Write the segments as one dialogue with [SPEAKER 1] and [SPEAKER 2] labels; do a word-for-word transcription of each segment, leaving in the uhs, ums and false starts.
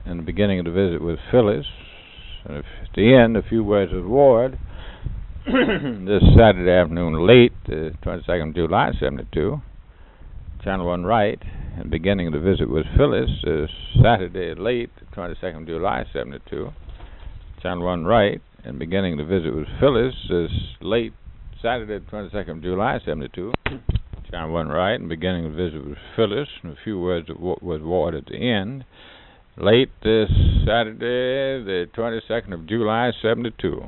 [SPEAKER 1] and the beginning of the visit was Phyllis. And if, at the end, a few words with Ward. This Saturday afternoon late, the twenty-second of July, seventy-two. Channel one right, and beginning of the visit was Phyllis. This Saturday late, the twenty-second of July, seventy-two. Channel one right, and beginning of the visit was Phyllis. This late Saturday, the twenty-second of July, seventy-two. Channel one right, and beginning of the visit was Phyllis, and a few words with Ward at the end. Late this Saturday, the twenty-second of July, seventy-two.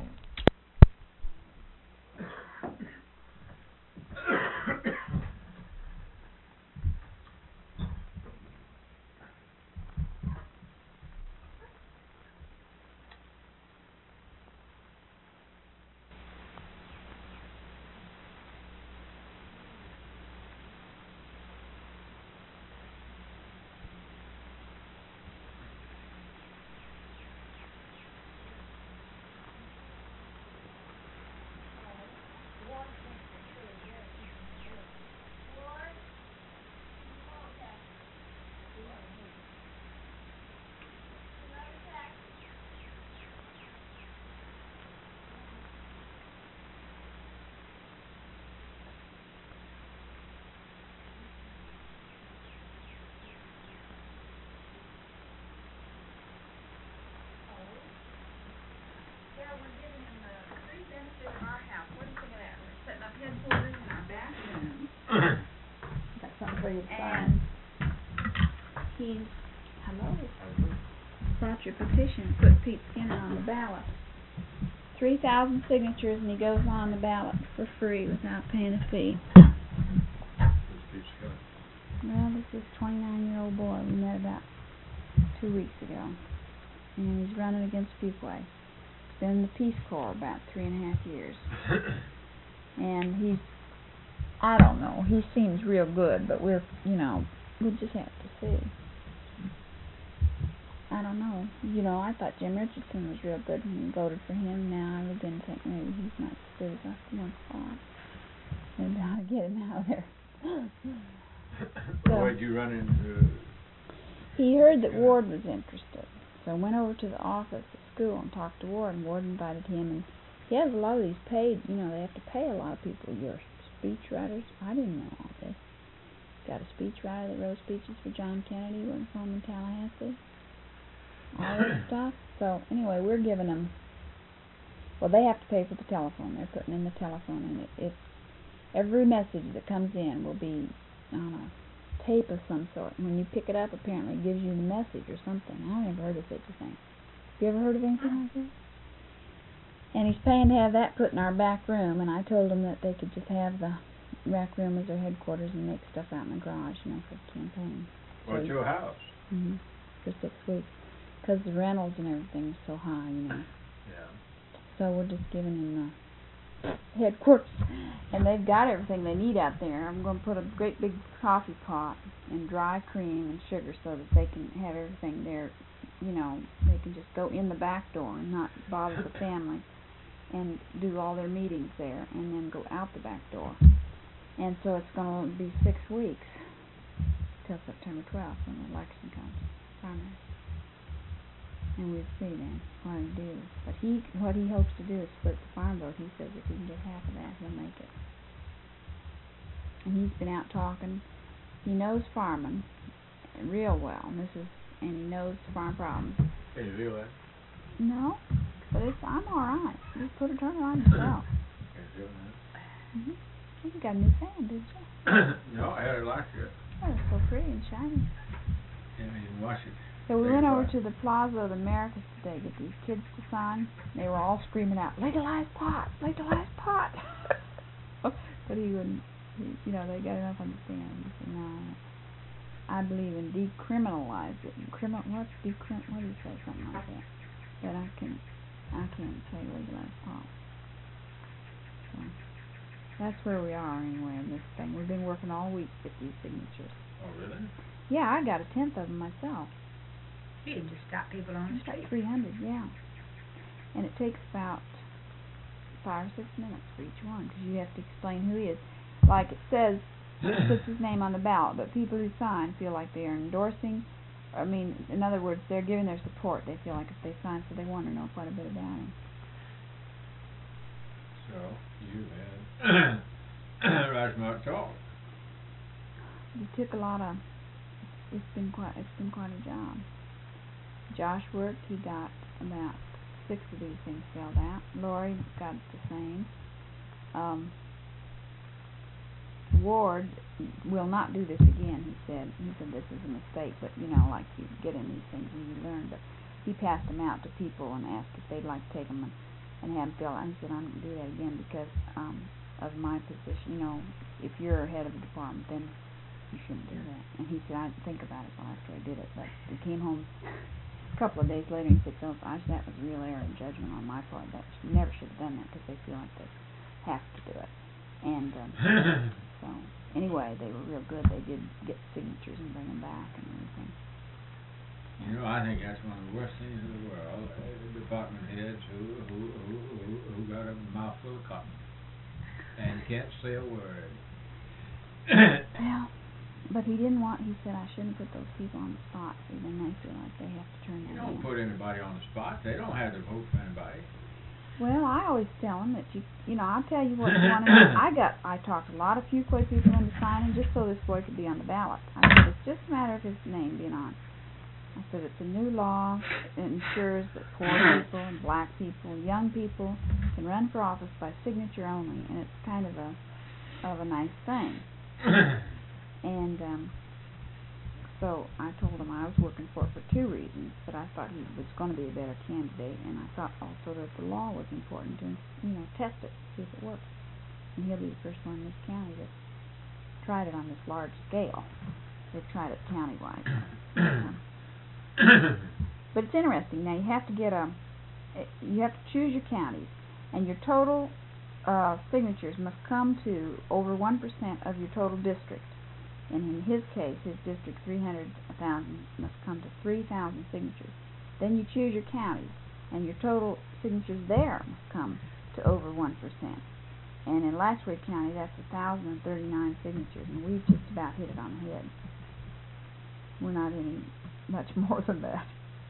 [SPEAKER 2] And he's, hello, brought your petition, put Pete Skinner on the ballot. Three thousand signatures, and he goes on the ballot for free without paying a fee. Well, this is a twenty-nine-year-old boy we met about two weeks ago, and he's running against Fuquay. He's been in the Peace Corps about three and a half years, and he's, I don't know, he seems real good, but we're, you know, we'll just have to see. I don't know. You know, I thought Jim Richardson was real good when we voted for him. Now I begin to think maybe he's not as good as I once thought. Maybe I ought to get him out of there.
[SPEAKER 1] So, where'd you run into?
[SPEAKER 2] He heard that Ward was interested, so went over to the office at school and talked to Ward, and Ward invited him, and he has a lot of these paid, you know, they have to pay a lot of people. Your speech writers, I didn't know all this. Got a speech writer that wrote speeches for John Kennedy, working for him in Tallahassee. All this stuff. So anyway, we're giving them, well, they have to pay for the telephone. They're putting in the telephone, and it, it's, every message that comes in will be on a tape of some sort. And when you pick it up, apparently it gives you the message or something. I've never heard of such a thing. Have you ever heard of anything like this? And he's paying to have that put in our back room, and I told him that they could just have the back room as their headquarters and make stuff out in the garage, you know, for the campaign.
[SPEAKER 1] What's your house?
[SPEAKER 2] Mm-hmm. For six weeks. Because the rentals and everything is so high, you know.
[SPEAKER 1] Yeah.
[SPEAKER 2] So we're just giving him the headquarters, and they've got everything they need out there. I'm going to put a great big coffee pot and dry cream and sugar so that they can have everything there, you know, they can just go in the back door and not bother the family and do all their meetings there and then go out the back door. And so it's going to be six weeks till September twelfth when the election comes, primary. And we'll see then what he do. But he, what he hopes to do is split the farm vote. He says if he can get half of that, he'll make it. And he's been out talking. He knows farming real well, and this is, and he knows farm problems.
[SPEAKER 1] Can you do that?
[SPEAKER 2] No, but it's, I'm all right. You put a turner on yourself.
[SPEAKER 1] Can you do that?
[SPEAKER 2] Mhm. You got a new fan, did you?
[SPEAKER 1] No, I had it last year.
[SPEAKER 2] Oh, it's so pretty and shiny.
[SPEAKER 1] Can't even wash it.
[SPEAKER 2] So we went over to the Plaza of the Americas today to get these kids to sign. They were all screaming out, legalize pot, legalize pot. But he wouldn't, he, you know, they got enough understanding. He said, no, I believe in decriminalize it. Criminal, what's decrim, what do you say, something like that. But I can't, I can't say legalize pot. So that's where we are anyway in this thing. We've been working all week with these signatures.
[SPEAKER 1] Oh, really?
[SPEAKER 2] Yeah, I got a tenth of them myself.
[SPEAKER 3] You can just stop people on the
[SPEAKER 2] It's like
[SPEAKER 3] street.
[SPEAKER 2] three hundred, yeah. And it takes about five or six minutes for each one, because you have to explain who he is. Like it says, it puts his name on the ballot, but people who sign feel like they are endorsing I mean, in other words, they're giving their support. They feel like if they sign, so they want to know quite a bit about him.
[SPEAKER 4] So, you had right smart talk.
[SPEAKER 2] He took a lot of, it's been quite, it's been quite a job. Josh worked, he got about six of these things filled out. Lori got the same. Um, Ward will not do this again, he said. He said this is a mistake, but you know, like you get in these things and you learn. But he passed them out to people and asked if they'd like to take them and, and have them fill out. He said, I'm going to do that again because um, of my position. You know, if you're head of a department, then you shouldn't do that. And he said, I didn't think about it until after I did it. But he came home a couple of days later and he said, Phil, I said, that was real error in judgment on my part. That you never should have done that because they feel like they have to do it. And um, so, anyway, they were real good. They did get signatures and bring them back and everything.
[SPEAKER 4] You know, I think that's one of the worst things in the world. Uh, department heads who who who who, who got a mouthful of cotton and can't say a word.
[SPEAKER 2] Well, but he didn't want. He said I shouldn't put those people on the spot. See, then they feel like they have to turn
[SPEAKER 4] You
[SPEAKER 2] that
[SPEAKER 4] don't
[SPEAKER 2] in.
[SPEAKER 4] put anybody on the spot. They don't have to vote for anybody.
[SPEAKER 2] Well, I always tell them that you, you know, I'll tell you what you want to know. I got, I talked a lot of Fuquay people into signing just so this boy could be on the ballot. I said it's just a matter of his name being on. I said it's a new law. It ensures that poor people and black people, young people can run for office by signature only, and it's kind of a, of a nice thing. And um, so I told him I was working for it for two reasons, that I thought he was going to be a better candidate, and I thought also that the law was important to, you know, test it, see if it works. And he'll be the first one in this county that tried it on this large scale. They've tried it countywide. But it's interesting. Now you have to get a, you have to choose your counties, and your total uh, signatures must come to over one percent of your total district. And in his case, his district, three hundred thousand, must come to three thousand signatures. Then you choose your counties, and your total signatures there must come to over one percent. And in Latchway County, that's one thousand thirty-nine signatures, and we've just about hit it on the head. We're not any much more than that.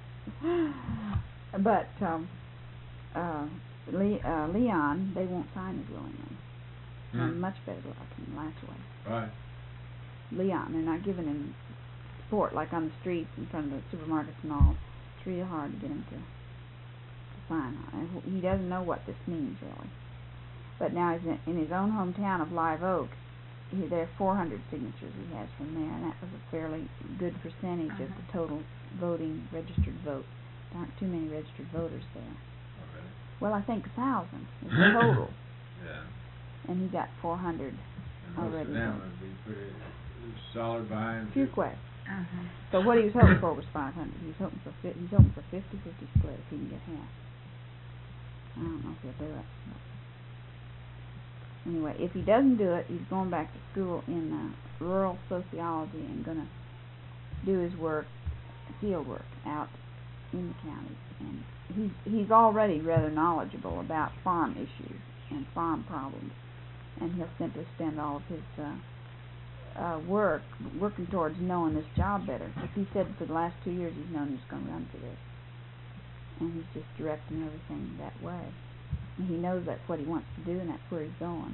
[SPEAKER 2] But um, uh, Le- uh, Leon, they won't sign as willingly.
[SPEAKER 4] Hmm.
[SPEAKER 2] And much better luck in Latchway.
[SPEAKER 4] Right.
[SPEAKER 2] Leon, they're not giving him support like on the streets in front of the supermarkets and all. It's real hard to get him to, to sign on it. He doesn't know what this means really. But now he's in, in his own hometown of Live Oak. He, there are four hundred signatures he has from there, and that was a fairly good percentage
[SPEAKER 3] Uh-huh.
[SPEAKER 2] of the total voting registered vote. There aren't too many registered voters there.
[SPEAKER 4] Oh, really?
[SPEAKER 2] Well, I think a thousand is the total,
[SPEAKER 4] Yeah.
[SPEAKER 2] and he got four hundred
[SPEAKER 4] And most
[SPEAKER 2] already.
[SPEAKER 4] of them would be pretty solid behind.
[SPEAKER 2] Fuquay.
[SPEAKER 3] Uh-huh.
[SPEAKER 2] So what he was hoping for was five hundred. He's hoping for fi- he's hoping for fifty fifty split if he can get half. I don't know if he'll do it. But anyway, if he doesn't do it, he's going back to school in uh, rural sociology and going to do his work, field work, out in the counties. And he's he's already rather knowledgeable about farm issues and farm problems, and he'll simply spend all of his uh, uh, work working towards knowing this job better. Because he said for the last two years he's known he was going to run for this, and he's just directing everything that way. And he knows that's what he wants to do, and that's where he's going.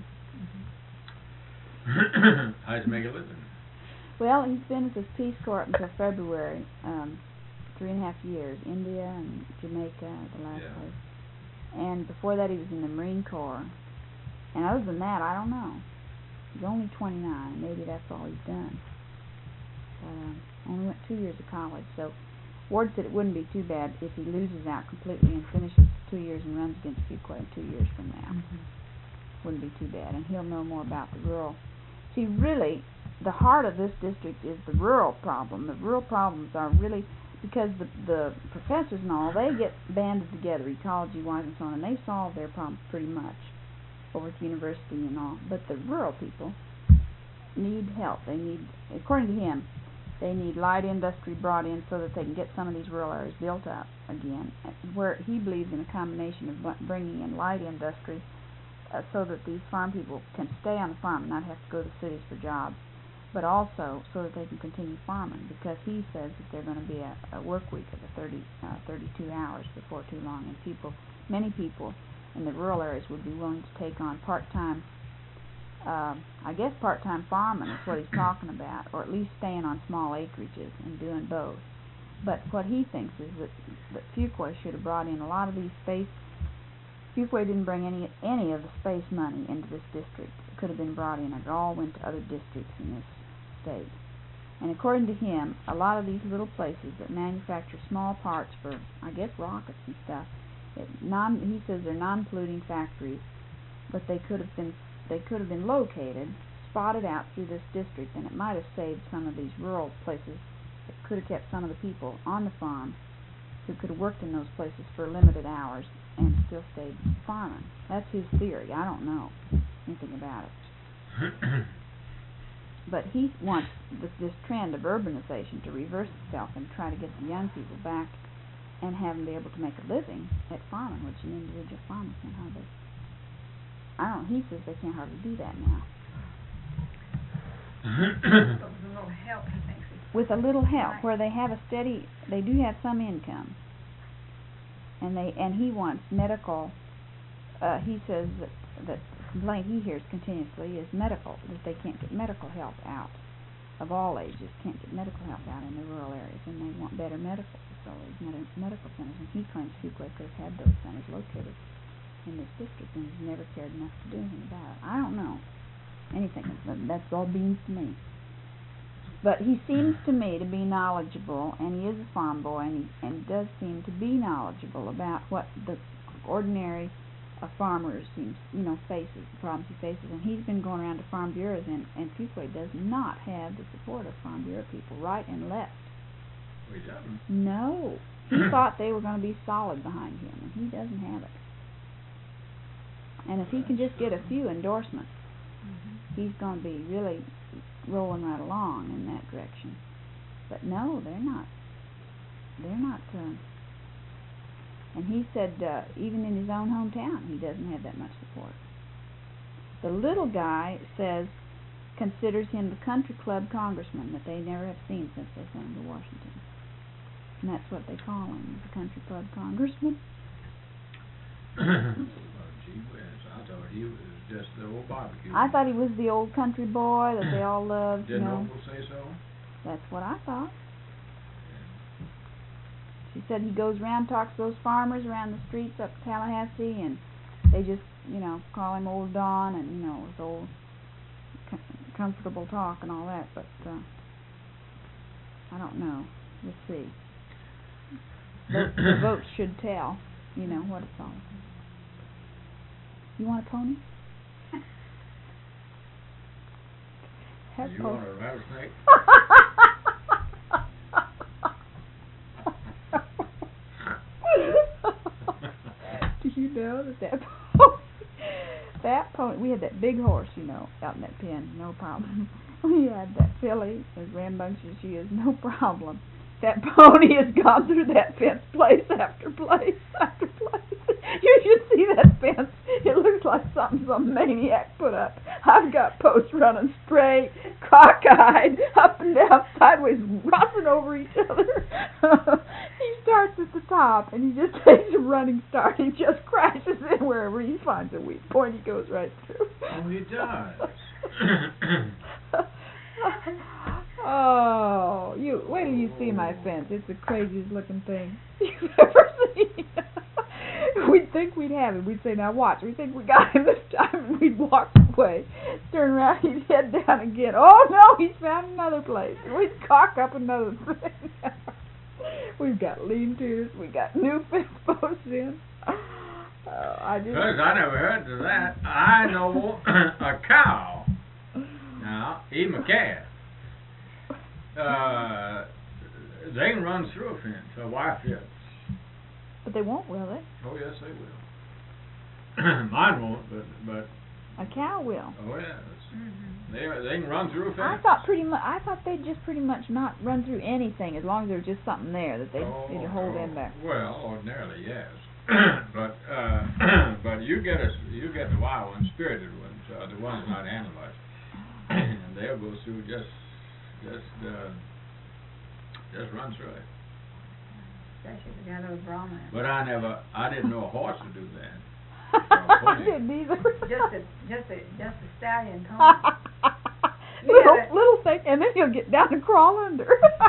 [SPEAKER 4] How'd you make a living?
[SPEAKER 2] Well, he's been at this Peace Corps until February, um, three and a half years. India and Jamaica, the last
[SPEAKER 4] Yeah.
[SPEAKER 2] place. And before that, he was in the Marine Corps. And other than that, I don't know. He's only twenty-nine. Maybe that's all he's done. But um, only went two years of college. So Ward said it wouldn't be too bad if he loses out completely and finishes two years and runs against Fuquay two years from now.
[SPEAKER 3] Mm-hmm.
[SPEAKER 2] Wouldn't be too bad. And he'll know more about the rural. See, really, the heart of this district is the rural problem. The rural problems are really because the the professors and all, they get banded together, ecology-wise and so on, and they solve their problems pretty much over at the university and all. But the rural people need help. They need, according to him, they need light industry brought in so that they can get some of these rural areas built up again, where he believes in a combination of bringing in light industry uh, so that these farm people can stay on the farm and not have to go to the cities for jobs, but also so that they can continue farming, because he says that they're going to be a, a work week of a thirty, uh, thirty-two hours before too long, and people, many people in the rural areas would be willing to take on part-time, uh, I guess part-time farming is what he's talking about, or at least staying on small acreages and doing both. But what he thinks is that, that Fuquay should have brought in a lot of these space. Fuquay didn't bring any any of the space money into this district. It could have been brought in. It all went to other districts in this state. And according to him, a lot of these little places that manufacture small parts for, I guess, rockets and stuff, it non he says they're non-polluting factories, but they could have been they could have been located, spotted out through this district, and it might have saved some of these rural places. It could have kept some of the people on the farm who could have worked in those places for limited hours and still stayed farming. That's his theory. I don't know anything about it. But he wants this, this trend of urbanization to reverse itself and try to get the young people back and have them be able to make a living at farming, which an individual farmer can hardly. I don't know. He says they can't hardly do that now.
[SPEAKER 3] But with a little help, he thinks it's
[SPEAKER 2] With a little help,
[SPEAKER 3] right.
[SPEAKER 2] where they have a steady, they do have some income, and they and he wants medical. Uh, he says that that the complaint he hears continuously is medical, that they can't get medical help out of all ages, can't get medical help out in the rural areas, and they want better medical facilities, med- medical centers. And he claims Fuquay could have had those centers located in this district, and he's never cared enough to do anything about it. I don't know anything. That's all beans to me. But he seems to me to be knowledgeable, and he is a farm boy, and he and does seem to be knowledgeable about what the ordinary uh, farmer seems, you know, faces, the problems he faces. And he's been going around to farm bureaus, and, and Fuquay does not have the support of farm bureau people, right and left.
[SPEAKER 4] We doesn't.
[SPEAKER 2] No. He thought they were going to be solid behind him, and he doesn't have it. And if he can just get a few endorsements,
[SPEAKER 3] mm-hmm.
[SPEAKER 2] he's going to be really rolling right along in that direction. But no, they're not. They're not. Uh, and he said uh, even in his own hometown, he doesn't have that much support. The little guy says, considers him the country club congressman that they never have seen since they sent him to Washington. And that's what they call him, the country club congressman.
[SPEAKER 4] Well, gee whiz, I thought he was just the old barbecue.
[SPEAKER 2] I thought he was the old country boy that they all loved, you
[SPEAKER 4] Didn't
[SPEAKER 2] know.
[SPEAKER 4] Opal say so?
[SPEAKER 2] That's what I thought. She said he goes around, talks to those farmers around the streets up Tallahassee, and they just, you know, call him Old Don, and, you know, with old com- comfortable talk and all that, but, uh, I don't know. We'll see. The, the votes should tell, you know, what it's all about. You want a pony? Have
[SPEAKER 4] You
[SPEAKER 2] pony.
[SPEAKER 4] want a rattlesnake?
[SPEAKER 2] Do you know that that pony, that pony, we had that big horse, you know, out in that pen, no problem. We had that filly, as rambunctious as she is, no problem. That pony has gone through that fence place after place after place. You should see that fence. It looks like something some maniac put up. I've got posts running straight, cockeyed, up and down, sideways, crossing over each other. He starts at the top, and he just takes a running start. He just crashes in wherever he finds a weak point. He goes right through.
[SPEAKER 4] Oh, he does.
[SPEAKER 2] Oh, you wait till you see my fence. It's the craziest looking thing you've ever seen. We'd think we'd have him. We'd say, now watch. We think we got him this time, and we'd walk away. Turn around, he'd head down again. Oh, no, he's found another place. And we'd cock up another thing. We've got lean-tos. We got new fence posts in. Uh, I just...
[SPEAKER 4] Because I never heard of that. I know a cow. Now, even a calf. Uh, they can run through a fence, a wire fence.
[SPEAKER 2] But they won't, will they?
[SPEAKER 4] Oh, yes, they will. Mine won't, but, but,
[SPEAKER 2] A cow will.
[SPEAKER 4] oh, yes.
[SPEAKER 3] Mm-hmm.
[SPEAKER 4] They, they can run through a fence.
[SPEAKER 2] I thought pretty much. I thought they'd just pretty much not run through anything as long as there was just something there that they
[SPEAKER 4] Oh,
[SPEAKER 2] would hold
[SPEAKER 4] oh,
[SPEAKER 2] them back.
[SPEAKER 4] Well, ordinarily, yes. but, uh, but you get a, you get the wild ones, spirited ones, uh, the ones not animalized. And they'll go through just just, uh, just run through it.
[SPEAKER 3] Especially if you got a little Brahman.
[SPEAKER 4] But I never, I didn't know a horse would do that.
[SPEAKER 2] I didn't either.
[SPEAKER 3] Just a, just a, just a stallion pony.
[SPEAKER 2] little,
[SPEAKER 3] Yeah.
[SPEAKER 2] little thing, and then he'll get down and crawl under.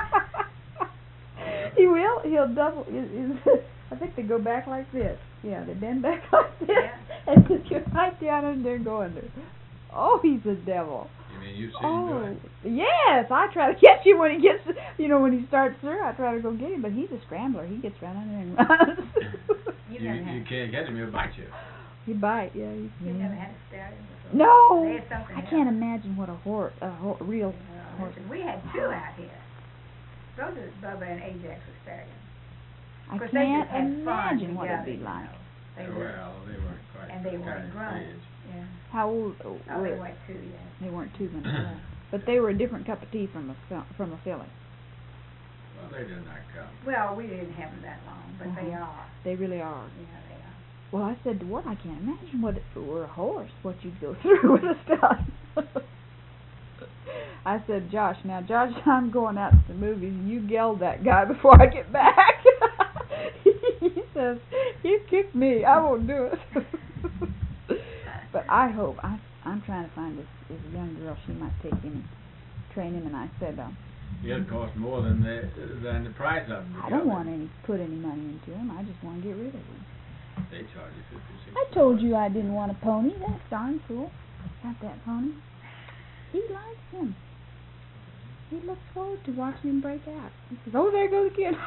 [SPEAKER 2] He will. He'll double. Is, is, I think they go back like this. Yeah, they bend back like this,
[SPEAKER 3] Yeah.
[SPEAKER 2] and just get right down under there and go under. Oh, he's a devil.
[SPEAKER 4] You mean you see him
[SPEAKER 2] Oh,
[SPEAKER 4] do it?
[SPEAKER 2] yes. I try to catch him when he gets, you know, when he starts through. I try to go get him, but he's a scrambler. He gets right under and runs.
[SPEAKER 3] You
[SPEAKER 4] You,
[SPEAKER 3] never
[SPEAKER 4] you
[SPEAKER 3] had,
[SPEAKER 4] can't catch him, he'll bite you.
[SPEAKER 2] He bite. Yeah. He's
[SPEAKER 3] you
[SPEAKER 2] mean.
[SPEAKER 3] never had a stallion before?
[SPEAKER 2] No.
[SPEAKER 3] There's something
[SPEAKER 2] I
[SPEAKER 3] else.
[SPEAKER 2] can't imagine what a horse, a ho- real
[SPEAKER 3] Uh,
[SPEAKER 2] horse.
[SPEAKER 3] listen, we had two out here. Those are Bubba and Ajax were stallions.
[SPEAKER 2] I
[SPEAKER 3] Course, they
[SPEAKER 2] can't
[SPEAKER 3] just had fun
[SPEAKER 2] imagine what it'd
[SPEAKER 3] together,
[SPEAKER 2] be
[SPEAKER 3] you
[SPEAKER 2] like.
[SPEAKER 3] know. They were,
[SPEAKER 4] Well, they weren't quite.
[SPEAKER 3] and they
[SPEAKER 4] that
[SPEAKER 3] weren't
[SPEAKER 4] kind of
[SPEAKER 3] grown.
[SPEAKER 4] age.
[SPEAKER 3] Yeah.
[SPEAKER 2] How old uh,
[SPEAKER 3] Oh, they
[SPEAKER 2] were
[SPEAKER 3] weren't two yet.
[SPEAKER 2] they? Weren't two when they left, but they were a different cup of tea from a fil- from a filly.
[SPEAKER 4] Well, they did not come.
[SPEAKER 3] Well, we didn't have them that long, but they
[SPEAKER 2] Uh-huh.
[SPEAKER 3] are.
[SPEAKER 2] They really are.
[SPEAKER 3] Yeah, they are.
[SPEAKER 2] Well, I said to Ward, I can't imagine what if it were a horse, what you'd go through with a stallion. I said, Josh, now Josh, I'm going out to the movies. You yelled that guy before I get back. He says, you kicked me. I won't do it. But I hope I I'm trying to find this, this young girl. She might take him and train him. And I said, uh,
[SPEAKER 4] It'd cost more than the than the price of them.
[SPEAKER 2] I don't want any put any money into him. I just want to get rid of him.
[SPEAKER 4] They charge you fifty, sixty.
[SPEAKER 2] I told you I didn't want a pony. That's darn cool. Got that pony. He likes him. He looks forward to watching him break out. He says, "Oh, there goes the kid."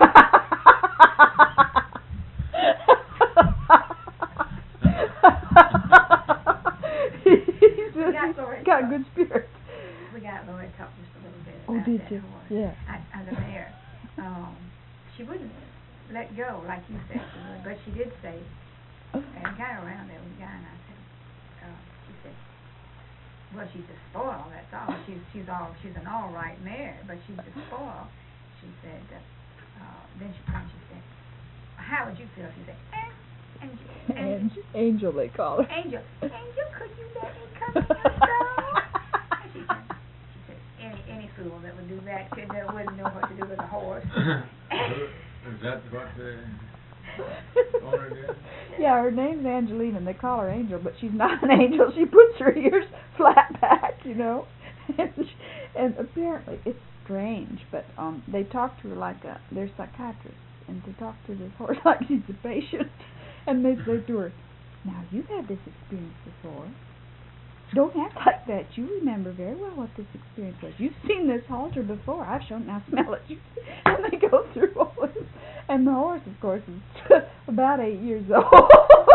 [SPEAKER 2] He's
[SPEAKER 3] We got
[SPEAKER 2] he's
[SPEAKER 3] Lori
[SPEAKER 2] got
[SPEAKER 3] talk.
[SPEAKER 2] good spirits.
[SPEAKER 3] We got Lori to talk just a little bit
[SPEAKER 2] Oh,
[SPEAKER 3] about
[SPEAKER 2] did
[SPEAKER 3] that
[SPEAKER 2] you?
[SPEAKER 3] horse.
[SPEAKER 2] Yeah.
[SPEAKER 3] I, I the mare. Um, she wouldn't let go like you said she would, but she did say, and got around there with a guy, and I said, uh, she said, well, she's a spoil, that's all. She's she's all she's an all right mare, but she's a spoil. She said, uh, uh, then she and she said, how would you feel? She said, eh, Angel,
[SPEAKER 2] Angel, Angel they call her.
[SPEAKER 3] Angel, Angel, could you let me come in your stall? And she said, she said, any any fool that would do that could that wouldn't know what to do with a horse.
[SPEAKER 4] Is that what the owner did?
[SPEAKER 2] Yeah, her name's Angelina, and they call her Angel, but she's not an angel. She puts her ears flat back, you know. And, she, and apparently it's strange, but um, they talk to her like a they're psychiatrists, and they talk to this horse like she's a patient, and they say to her, "Now you've had this experience before. Don't act like that. You remember very well what this experience was. You've seen this halter before. I've shown. Now smell it." And they go through all this. And the horse, of course, is about eight years old.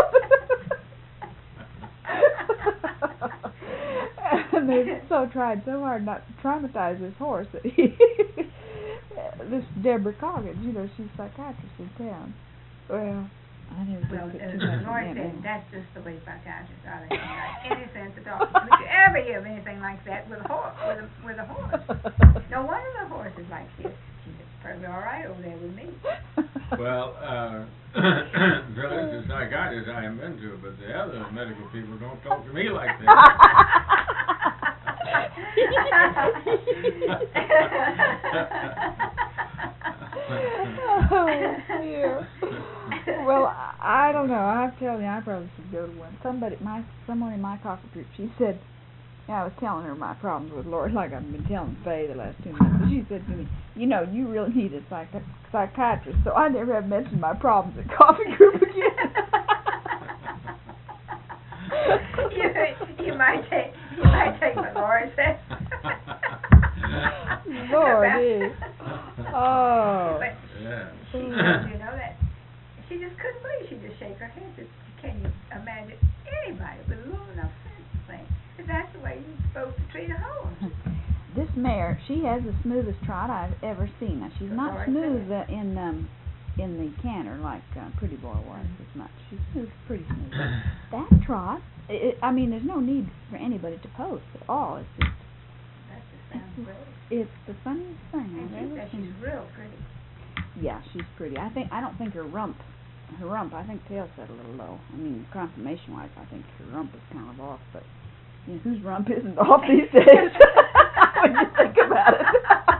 [SPEAKER 2] And they've so tried so hard not to traumatize this horse that he, this Deborah Coggins, you know, she's a psychiatrist in town. Well, I never
[SPEAKER 3] Well,
[SPEAKER 2] did
[SPEAKER 3] as
[SPEAKER 2] get too much
[SPEAKER 3] Lori
[SPEAKER 2] from
[SPEAKER 3] said,
[SPEAKER 2] them.
[SPEAKER 3] that's just the way psychiatrists are. They don't make any sense at all. Would you ever hear of anything like that with a horse? With a with a horse? No wonder the horse is like this. She's perfectly all right over there with me.
[SPEAKER 4] Well, uh, Phyllis, the psychiatrist I am into, but the other medical people don't talk to me like that.
[SPEAKER 2] Oh, dear. Well, I I don't know. I tell you, I probably should go to one. Somebody, my someone in my coffee group, she said, yeah, I was telling her my problems with Lori, like I've been telling Faye the last two months. And she said to me, you know, you really need a psych- psychiatrist. So I never have mentioned my problems at coffee group again.
[SPEAKER 3] you, you might take you might take what Lori said.
[SPEAKER 2] Lordy. Oh.
[SPEAKER 3] But
[SPEAKER 4] Yeah.
[SPEAKER 3] she, you know that she just couldn't believe. She just shake her head. Just, can you imagine anybody with a little enough sense to think that that's the way you're supposed to treat a horse?
[SPEAKER 2] This mare, she has the smoothest trot I've ever seen. Now, she's not
[SPEAKER 3] Lori
[SPEAKER 2] smooth
[SPEAKER 3] said.
[SPEAKER 2] uh, in um in the canter like uh, Pretty Boy was as much. She's smooth, pretty smooth. That trot, it, I mean, there's no need for anybody to post at all. It's just,
[SPEAKER 3] That just sounds great.
[SPEAKER 2] it's the funniest thing
[SPEAKER 3] And
[SPEAKER 2] I've
[SPEAKER 3] she
[SPEAKER 2] ever
[SPEAKER 3] said
[SPEAKER 2] seen.
[SPEAKER 3] she's real pretty.
[SPEAKER 2] Yeah, she's pretty. I think I don't think her rump, her rump. I think tail set a little low. I mean, conformation wise, I think her rump is kind of off. But you know, whose rump isn't off these days? When you think about it.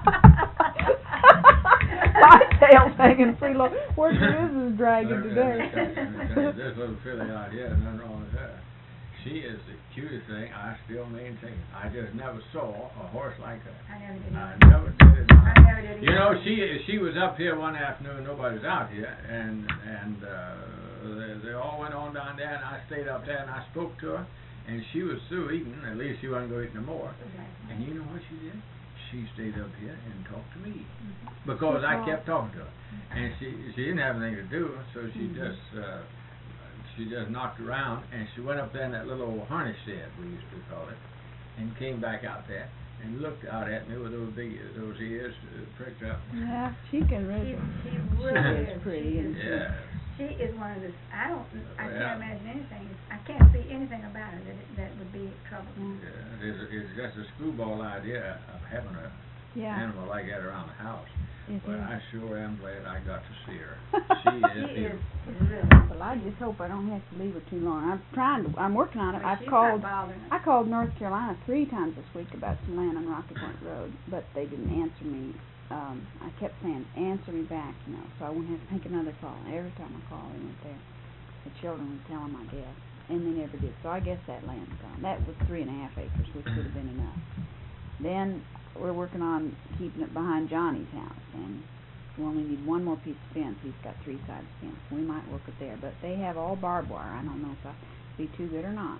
[SPEAKER 2] tail's hanging free low. Where's your business dragging
[SPEAKER 4] Let me-
[SPEAKER 2] today?
[SPEAKER 4] let me tell you- let me tell you, This little filly out here, nothing wrong with her. She is the cutest thing I still maintain. I just never saw a horse like her.
[SPEAKER 3] I never did.
[SPEAKER 4] I
[SPEAKER 3] either.
[SPEAKER 4] never did it.
[SPEAKER 3] I never did.
[SPEAKER 4] You
[SPEAKER 3] either.
[SPEAKER 4] know, she she was up here one afternoon. Nobody was out here, and and uh, they, they all went on down there, and I stayed up there, and I spoke to her, and she was through eating. At least she wasn't going to eat no more.
[SPEAKER 3] Exactly.
[SPEAKER 4] And you know what she did? She stayed up here and talked to me
[SPEAKER 3] Mhm.
[SPEAKER 4] because I
[SPEAKER 2] Oh.
[SPEAKER 4] kept talking to her, and she she didn't have anything to do, so she
[SPEAKER 2] Mhm.
[SPEAKER 4] just uh, she just knocked around, and she went up there in that little old harness shed we used to call it, and came back out there and looked out at me with those big those ears uh, pricked up.
[SPEAKER 2] Yeah, she can
[SPEAKER 3] She,
[SPEAKER 2] really.
[SPEAKER 3] she really
[SPEAKER 2] is
[SPEAKER 3] is.
[SPEAKER 2] pretty,
[SPEAKER 3] She
[SPEAKER 2] isn't
[SPEAKER 3] is,
[SPEAKER 2] she?
[SPEAKER 4] Yeah.
[SPEAKER 3] she is one of the, I don't, I
[SPEAKER 4] Yeah.
[SPEAKER 3] can't imagine anything, I can't see anything about her that, that would be troublesome.
[SPEAKER 4] Yeah, it's, it's just a screwball idea of having a
[SPEAKER 2] Yeah.
[SPEAKER 4] animal like that around the house.
[SPEAKER 2] It
[SPEAKER 4] But
[SPEAKER 2] is.
[SPEAKER 4] I sure am glad I got to see her. She is
[SPEAKER 3] She is
[SPEAKER 4] beautiful.
[SPEAKER 3] really.
[SPEAKER 2] Well, I just hope I don't have to leave her too long. I'm trying to. I'm working on it.
[SPEAKER 3] Well,
[SPEAKER 2] I've
[SPEAKER 3] she's
[SPEAKER 2] called.
[SPEAKER 3] not bothering us.
[SPEAKER 2] I called North Carolina three times this week about some land on Rocky Point Road, but they didn't answer me. Um, I kept saying, answer me back, you know, so I wouldn't have to make another call. Every time I called, they went there. The children would tell them I guess, and they never did. So I guess that land's gone. That was three and a half acres, which would have been enough. Then we're working on keeping it behind Johnny's house, and we only need one more piece of fence. He's got three sides fence. We might work it there, but they have all barbed wire. I don't know if I'd be too good or not.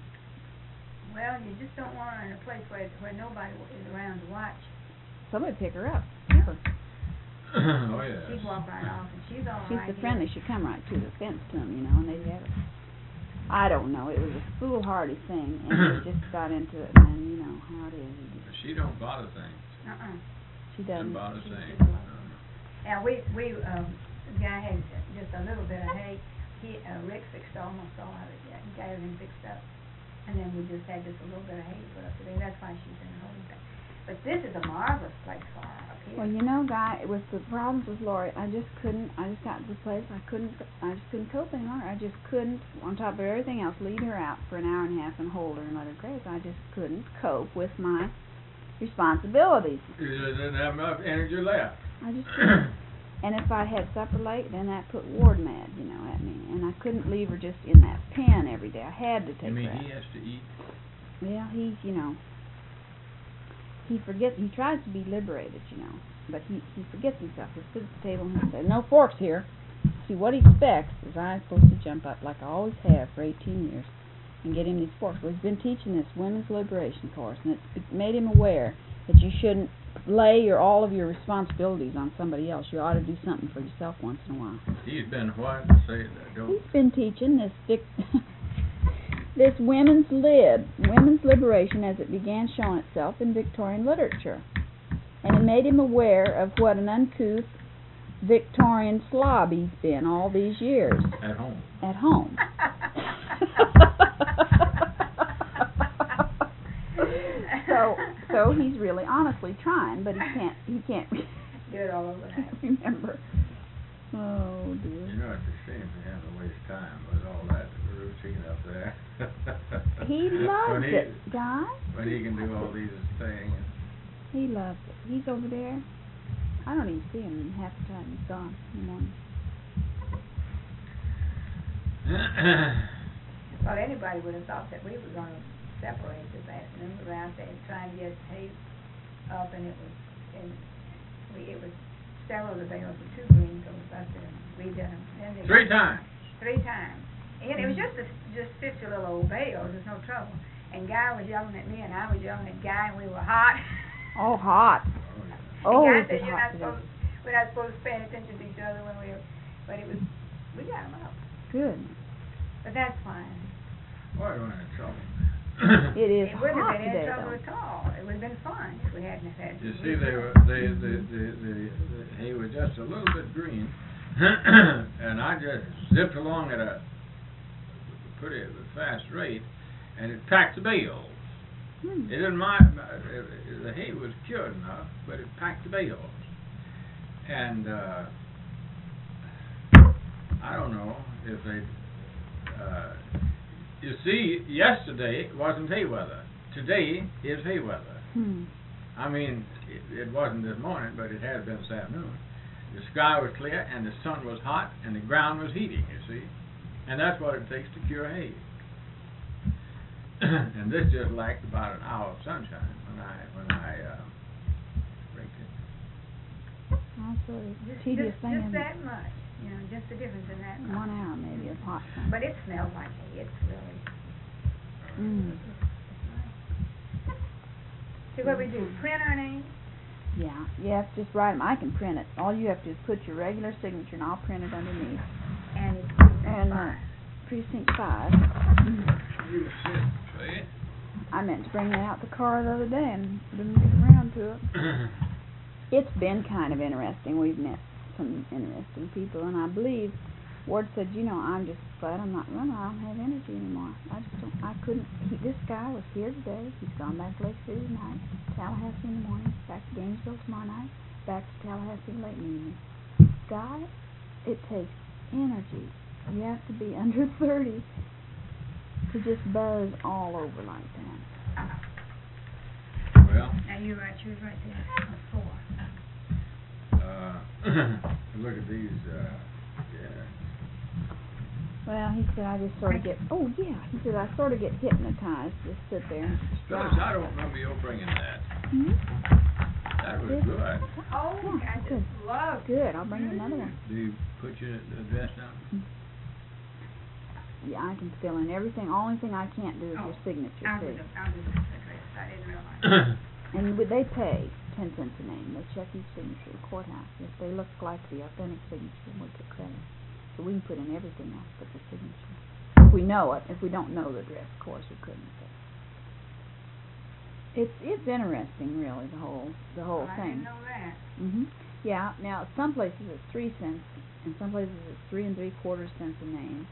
[SPEAKER 3] Well, you just don't want her in a place where, where nobody is around to watch.
[SPEAKER 2] Somebody pick her up. Keep her.
[SPEAKER 4] Oh yeah.
[SPEAKER 3] She'd walk right off, and she's all
[SPEAKER 2] She's
[SPEAKER 3] right
[SPEAKER 2] the
[SPEAKER 3] here.
[SPEAKER 2] friendly. She'd come right to the fence to them, you know, and they'd have her. I don't know. It was a foolhardy thing, and they just got into it, and you know how it is. You just,
[SPEAKER 4] She don't bother things.
[SPEAKER 3] Uh-uh.
[SPEAKER 2] she
[SPEAKER 4] Doesn't
[SPEAKER 2] doesn't.
[SPEAKER 4] bother
[SPEAKER 3] She
[SPEAKER 4] things.
[SPEAKER 3] just-
[SPEAKER 4] No, no.
[SPEAKER 3] Yeah, we, we, um, the guy had just a little bit of hay, he, uh, Rick fixed almost all of it, yeah, he got everything fixed up. And then we just had just a little bit of hay to put up today, that's why she's in the holding pattern. But this is a marvelous place for her up here.
[SPEAKER 2] Well, you know, Guy, with the problems with Lori, I just couldn't. I just got to the place I couldn't. I just couldn't cope anymore. I just couldn't. On top of everything else, lead her out for an hour and a half and hold her and let her graze. I just couldn't cope with my responsibilities.
[SPEAKER 4] You just didn't have enough energy left.
[SPEAKER 2] I just couldn't. And if I had supper late, then that put Ward mad, you know, at me. And I couldn't leave her just in that pen every day. I had to take
[SPEAKER 4] You mean
[SPEAKER 2] her out.
[SPEAKER 4] he has to eat?
[SPEAKER 2] Well, he's, you know, he forgets, he tries to be liberated, you know, but he, he forgets himself. He'll sit at the table and he'll say, no forks here. See, what he expects is I'm supposed to jump up like I always have for eighteen years and get him these forks. Well, he's been teaching this women's liberation course, and it's made him aware that you shouldn't lay your, all of your responsibilities on somebody else. You ought to do something for yourself once in a while.
[SPEAKER 4] He's been what? Say that. Don't.
[SPEAKER 2] He's been teaching this vic- this women's lib, women's liberation as it began showing itself in Victorian literature. And it made him aware of what an uncouth Victorian slob he's been all these years
[SPEAKER 4] At home.
[SPEAKER 2] at home. so so he's really honestly trying, but he can't he can't
[SPEAKER 3] Do it all over the house.
[SPEAKER 2] remember. Oh
[SPEAKER 4] You
[SPEAKER 2] dear.
[SPEAKER 4] know, it's a shame for him to waste time with all that routine up there.
[SPEAKER 2] He loves
[SPEAKER 4] when he,
[SPEAKER 2] it, Guy.
[SPEAKER 4] When he can do all these things.
[SPEAKER 2] He loves it. He's over there. I don't even see him half the time. He's gone in the morning.
[SPEAKER 3] Well, anybody would have thought that we were gonna separate this afternoon. We were out there trying to get hay up, and it was, and we, it was several of the bales of two greens, so we busted and redone them. Then they-
[SPEAKER 4] Three times.
[SPEAKER 3] Three times. And it was just a, just fifty little old bales, there's no trouble. And Guy was yelling at me, and I was yelling at Guy, and we were hot.
[SPEAKER 2] Oh, hot.
[SPEAKER 3] And
[SPEAKER 2] Oh,
[SPEAKER 3] Guy
[SPEAKER 2] it's
[SPEAKER 3] said, you're
[SPEAKER 2] hot
[SPEAKER 3] not
[SPEAKER 2] today.
[SPEAKER 3] supposed, we're not supposed to pay attention to each other when we, but it was, we got them up.
[SPEAKER 2] Good.
[SPEAKER 3] But that's fine.
[SPEAKER 4] Boy, we're in trouble.
[SPEAKER 2] It is
[SPEAKER 3] It wouldn't
[SPEAKER 2] hot
[SPEAKER 3] have been
[SPEAKER 2] today,
[SPEAKER 3] in trouble
[SPEAKER 2] though.
[SPEAKER 3] at all. It would have been fun if we hadn't have had.
[SPEAKER 4] You see, they were, they, the, the, the, the, he was just a little bit green, and I just zipped along at a pretty fast rate, and it packed the bales.
[SPEAKER 2] Hmm.
[SPEAKER 4] It didn't mind, uh, the hay was cured enough, but it packed the bales. And, uh, I don't know if they, uh, you see, yesterday wasn't hay weather. Today is hay weather.
[SPEAKER 2] Hmm.
[SPEAKER 4] I mean, it, it wasn't this morning, but it has been this afternoon. the sky was clear, and the sun was hot, and the ground was heating, you see. And that's what it takes to cure hay. And this just lacked about an hour of sunshine when I, when I, uh, raked it.
[SPEAKER 2] That's really
[SPEAKER 3] Just,
[SPEAKER 2] tedious
[SPEAKER 3] just,
[SPEAKER 2] thing,
[SPEAKER 3] just
[SPEAKER 2] isn't
[SPEAKER 3] that
[SPEAKER 2] it?
[SPEAKER 3] much, you know, just the difference in that much.
[SPEAKER 2] One hour maybe of hot sun.
[SPEAKER 3] But it smells like hay, it's really,
[SPEAKER 2] Mm.
[SPEAKER 3] it's nice. See what we do, print our name?
[SPEAKER 2] Yeah, you have to just write 'em. I can print it. All you have to do is put your regular signature, and I'll print it underneath.
[SPEAKER 3] And it's precinct
[SPEAKER 2] And, uh,
[SPEAKER 3] five.
[SPEAKER 2] Precinct five.
[SPEAKER 4] You sit, see?
[SPEAKER 2] I meant to bring it out the car the other day and didn't get around to it. It's been kind of interesting. We've met some interesting people, and I believe Ward said, you know, I'm just glad I'm not running. I don't have energy anymore. I just don't, I couldn't, he, this guy was here today. He's gone back to Lake City tonight, Tallahassee in the morning, back to Gainesville tomorrow night, back to Tallahassee late in the evening. Guy, it takes energy. You have to be under thirty to just buzz all over like that.
[SPEAKER 4] Well,
[SPEAKER 3] Now you write yours right there, on four.
[SPEAKER 4] uh, look at these, uh, yeah.
[SPEAKER 2] Well, he said I just sort of get, oh yeah, he said I sort of get hypnotized, just sit there and
[SPEAKER 4] Phyllis, I don't remember you bringing that.
[SPEAKER 2] Hmm?
[SPEAKER 4] That was
[SPEAKER 2] Good.
[SPEAKER 4] good.
[SPEAKER 3] Oh,
[SPEAKER 2] Yeah,
[SPEAKER 3] I
[SPEAKER 2] good.
[SPEAKER 3] just love it.
[SPEAKER 2] Good, I'll bring you another one.
[SPEAKER 4] Do you put your address down?
[SPEAKER 2] Yeah, I can fill in everything. Only thing I can't do is
[SPEAKER 3] Oh,
[SPEAKER 2] your signature,
[SPEAKER 3] I'll do
[SPEAKER 2] see.
[SPEAKER 3] the, I'll do the address, I didn't realize.
[SPEAKER 2] And would they pay ten cents a name. They check each signature at the courthouse. If they look like the authentic signature, we get credit. So we can put in everything else but the signature. If we know it. If we don't know the address, of course, we couldn't. But it's it's interesting, really, the whole the whole
[SPEAKER 3] Well, I
[SPEAKER 2] thing.
[SPEAKER 3] didn't know that.
[SPEAKER 2] Mhm. Yeah. Now, some places it's three cents, and some places it's three and three quarters cents a name.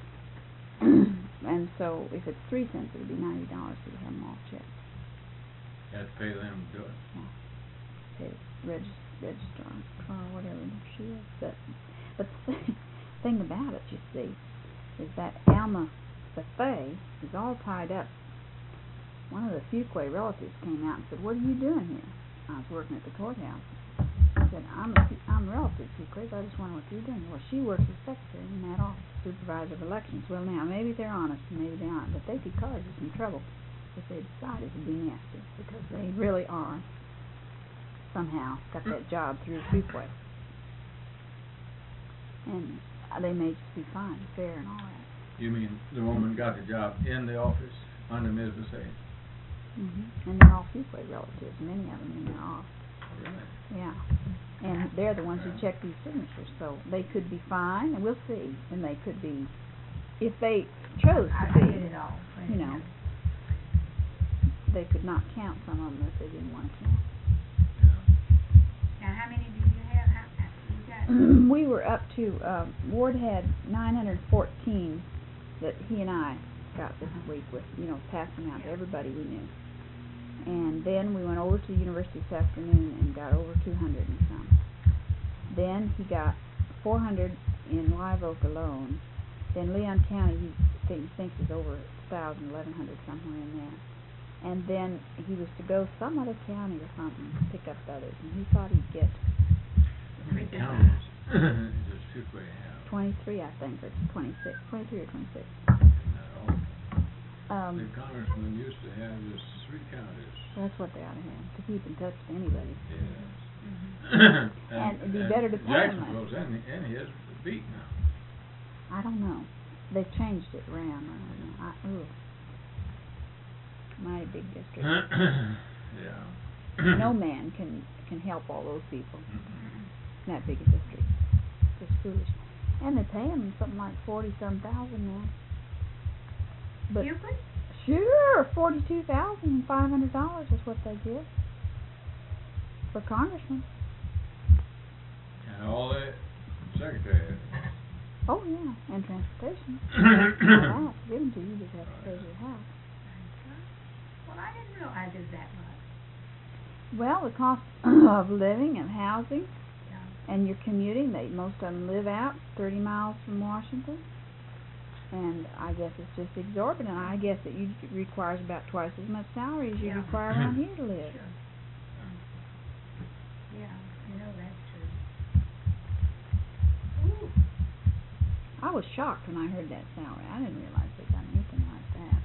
[SPEAKER 2] And so, if it's three cents, it would be ninety dollars to have them all checked.
[SPEAKER 4] You have to pay them to do it.
[SPEAKER 2] Pay regis- registrar or whatever she is. But but the thing, thing about it, you see, is that Alma Buffet is all tied up. One of the Fuquay relatives came out and said, "What are you doing here?" I was working at the courthouse. I said, I'm a, I'm a relative to Fuquay, I just wonder what you're doing. Well, she works as secretary in that office, supervisor of elections. Well, now, maybe they're honest and maybe they aren't, but they could cause you some trouble if they decided to be nasty, because they really are, somehow, got that job through Fuquay. And uh, they may just be fine, fair and all that.
[SPEAKER 4] You mean the woman got the job in the office under Miz Buffet?
[SPEAKER 2] Mm-hmm. And they're all Fuquay relatives, many of them in their office.
[SPEAKER 4] Really?
[SPEAKER 2] Yeah, and they're the ones who check these signatures, so they could be fine, and we'll see, and they could be, if they chose
[SPEAKER 3] I
[SPEAKER 2] to
[SPEAKER 3] did
[SPEAKER 2] be,
[SPEAKER 3] it all.
[SPEAKER 2] you know, they could not count some of them if they didn't want to count.
[SPEAKER 3] Now, how many do you have? How, how, you got?
[SPEAKER 2] We were up to, um, Ward had nine hundred fourteen that he and I got this week with, you know, passing out to everybody we knew. And then we went over to the university this afternoon and got over two hundred and some. Then he got four hundred in Live Oak alone. Then Leon County, he th- thinks is over one thousand, eleven hundred, somewhere in there. And then he was to go some other county or something to pick up others, and he thought he'd get
[SPEAKER 4] How many counties does Fuquay have?
[SPEAKER 2] twenty-three, I think, or twenty-six, twenty-three or twenty-six.
[SPEAKER 4] No.
[SPEAKER 2] Um,
[SPEAKER 4] The congressman used to have just three counties.
[SPEAKER 2] That's what they ought to have, to keep in touch with anybody.
[SPEAKER 4] Yes.
[SPEAKER 3] Mm-hmm.
[SPEAKER 2] And it'd be better to pay 'em less.
[SPEAKER 4] Jacksonville's in, in his beat now.
[SPEAKER 2] I don't know. They've changed it around. I don't know. I, ooh. Mighty big district.
[SPEAKER 4] Yeah.
[SPEAKER 2] No man can can help all those people
[SPEAKER 4] Mhm.
[SPEAKER 2] in that big a district. It's foolish. And they pay them something like forty some thousand now. But
[SPEAKER 3] You could?
[SPEAKER 2] sure, forty-two thousand five hundred dollars is what they get for congressmen.
[SPEAKER 4] And all that secretary.
[SPEAKER 2] Oh yeah, and transportation. All that given to you, you just have to pay your house.
[SPEAKER 3] Well, I didn't realize it was that much.
[SPEAKER 2] Well, the cost of living and housing
[SPEAKER 3] Yeah.
[SPEAKER 2] and your commuting, they most of them live out thirty miles from Washington. And I guess it's just exorbitant. I guess it you- it requires about twice as much salary as you
[SPEAKER 3] Yeah.
[SPEAKER 2] require around here to live.
[SPEAKER 3] Sure. Yeah, you know that's true.
[SPEAKER 2] I was shocked when I heard that salary. I didn't realize they'd done anything like that.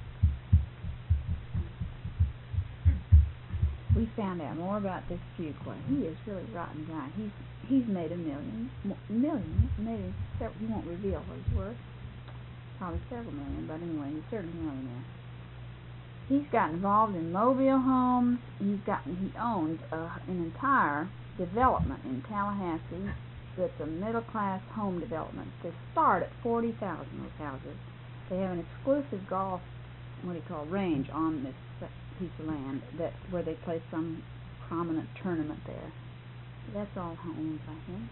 [SPEAKER 2] We found out more about this Fuqua. He is really a rotten guy. He's he's made a million, mo- million, maybe several. He won't reveal what he's worth. Probably several million, but anyway, he's certainly a millionaire. He's got involved in mobile homes. He's gotten he owns uh, an entire development in Tallahassee that's a middle class home development. They start at forty thousand those houses. They have an exclusive golf, what do you call, range on this piece of land that where they play some prominent tournament there. That's all owned by him.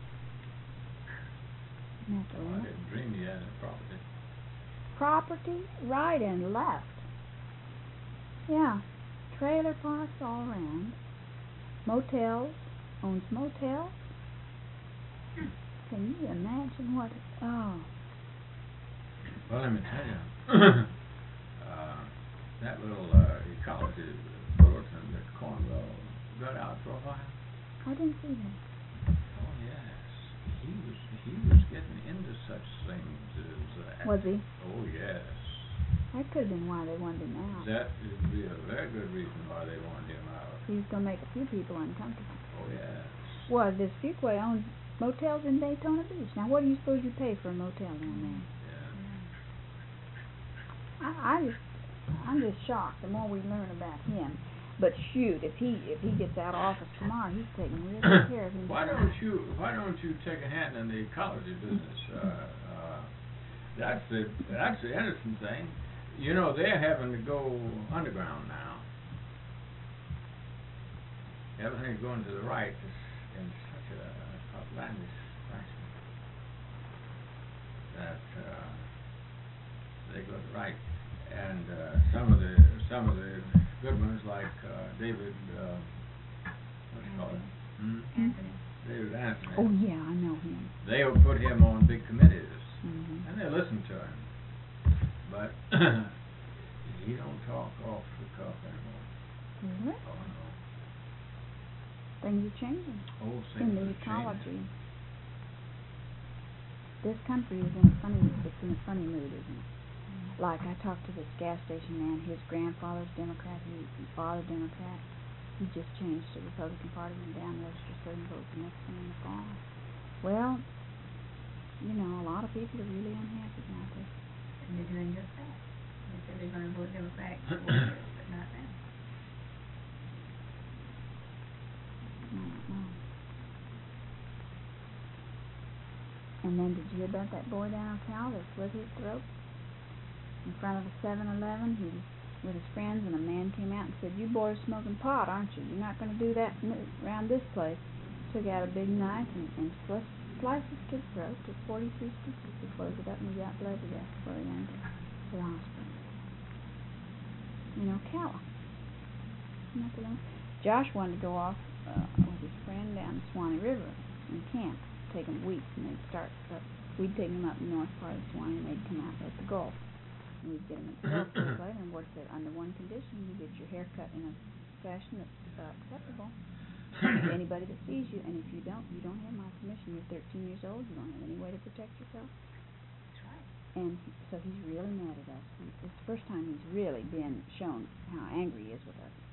[SPEAKER 4] Oh, I didn't dream he had a property.
[SPEAKER 2] Property right and left. Yeah, trailer parks all around. Motels, owns motels.
[SPEAKER 3] Hmm.
[SPEAKER 2] Can you imagine what? Oh,
[SPEAKER 4] Well, let me tell you, uh, that little uh, ecology bulletin that Cornwell got out for a while.
[SPEAKER 2] I didn't see that.
[SPEAKER 4] Oh yes, he was he was getting into such things as that.
[SPEAKER 2] Was he?
[SPEAKER 4] Oh yes.
[SPEAKER 2] That could have been why they wanted him out.
[SPEAKER 4] That would be a very good reason why they wanted him out.
[SPEAKER 2] He was going to make a few people uncomfortable.
[SPEAKER 4] Oh yes.
[SPEAKER 2] Well, this Fuqua owns motels in Daytona Beach. Now, what do you suppose you pay for a motel down there?
[SPEAKER 4] Yeah.
[SPEAKER 2] I, I just, I'm just shocked the more we learn about him. But shoot, if he if he gets out of office tomorrow, he's taking real good care of himself.
[SPEAKER 4] Why don't you Why don't you take a hand in the ecology business? Uh, uh, that's the that's the interesting thing. You know, they're having to go underground now. Everything's going to the right in such a outlandish fashion that uh, they go to the right, and uh, some of the some of the good ones like uh, David, uh, what's it called? Hmm?
[SPEAKER 3] Anthony.
[SPEAKER 4] David Anthony.
[SPEAKER 2] Oh yeah, I know him.
[SPEAKER 4] They will put him on big committees,
[SPEAKER 2] Mm-hmm.
[SPEAKER 4] and they listen to him. But he don't talk off the cuff anymore.
[SPEAKER 2] Really?
[SPEAKER 4] Oh no.
[SPEAKER 2] Things are changing
[SPEAKER 4] Oh,
[SPEAKER 2] in
[SPEAKER 4] things
[SPEAKER 2] the
[SPEAKER 4] are
[SPEAKER 2] ecology.
[SPEAKER 4] changing.
[SPEAKER 2] This country is in a funny, it's in a funny mood, isn't it? Like I talked to this gas station man. His grandfather's Democrat. He, his father Democrat. He just changed to the Republican Party and down registered so he can vote the next one in the fall. Well, you know, a lot of people are really unhappy about this.
[SPEAKER 3] And they're doing just that. They said they're going to vote Democratic for four years, but not now.
[SPEAKER 2] I don't know. And then did you hear about that boy down on Cal that slit his throat in front of a seven eleven? He was with his friends and a man came out and said, "You boys smoking pot, aren't you? You're not going to do that n- around this place." Took out a big knife and, and sliced, sliced his kid's throat, took forty-two stitches to close it up, and he got blood to death before he went to the hospital. You know, Calla. Isn't that the one? Josh wanted to go off uh, with his friend down the Swanee River in camp. Take them weeks, and they'd start up. We'd take them up in the north part of the Swanee, and they'd come out at the Gulf. And we'd get them at the Gulf weeks later, and Ward said, under one condition, you get your hair cut in a fashion that's uh, acceptable to anybody that sees you, and if you don't, you don't have my permission. You're thirteen years old, you don't have any way to protect yourself.
[SPEAKER 3] That's right.
[SPEAKER 2] And he, so he's really mad at us. And it's the first time he's really been shown how angry he is with us.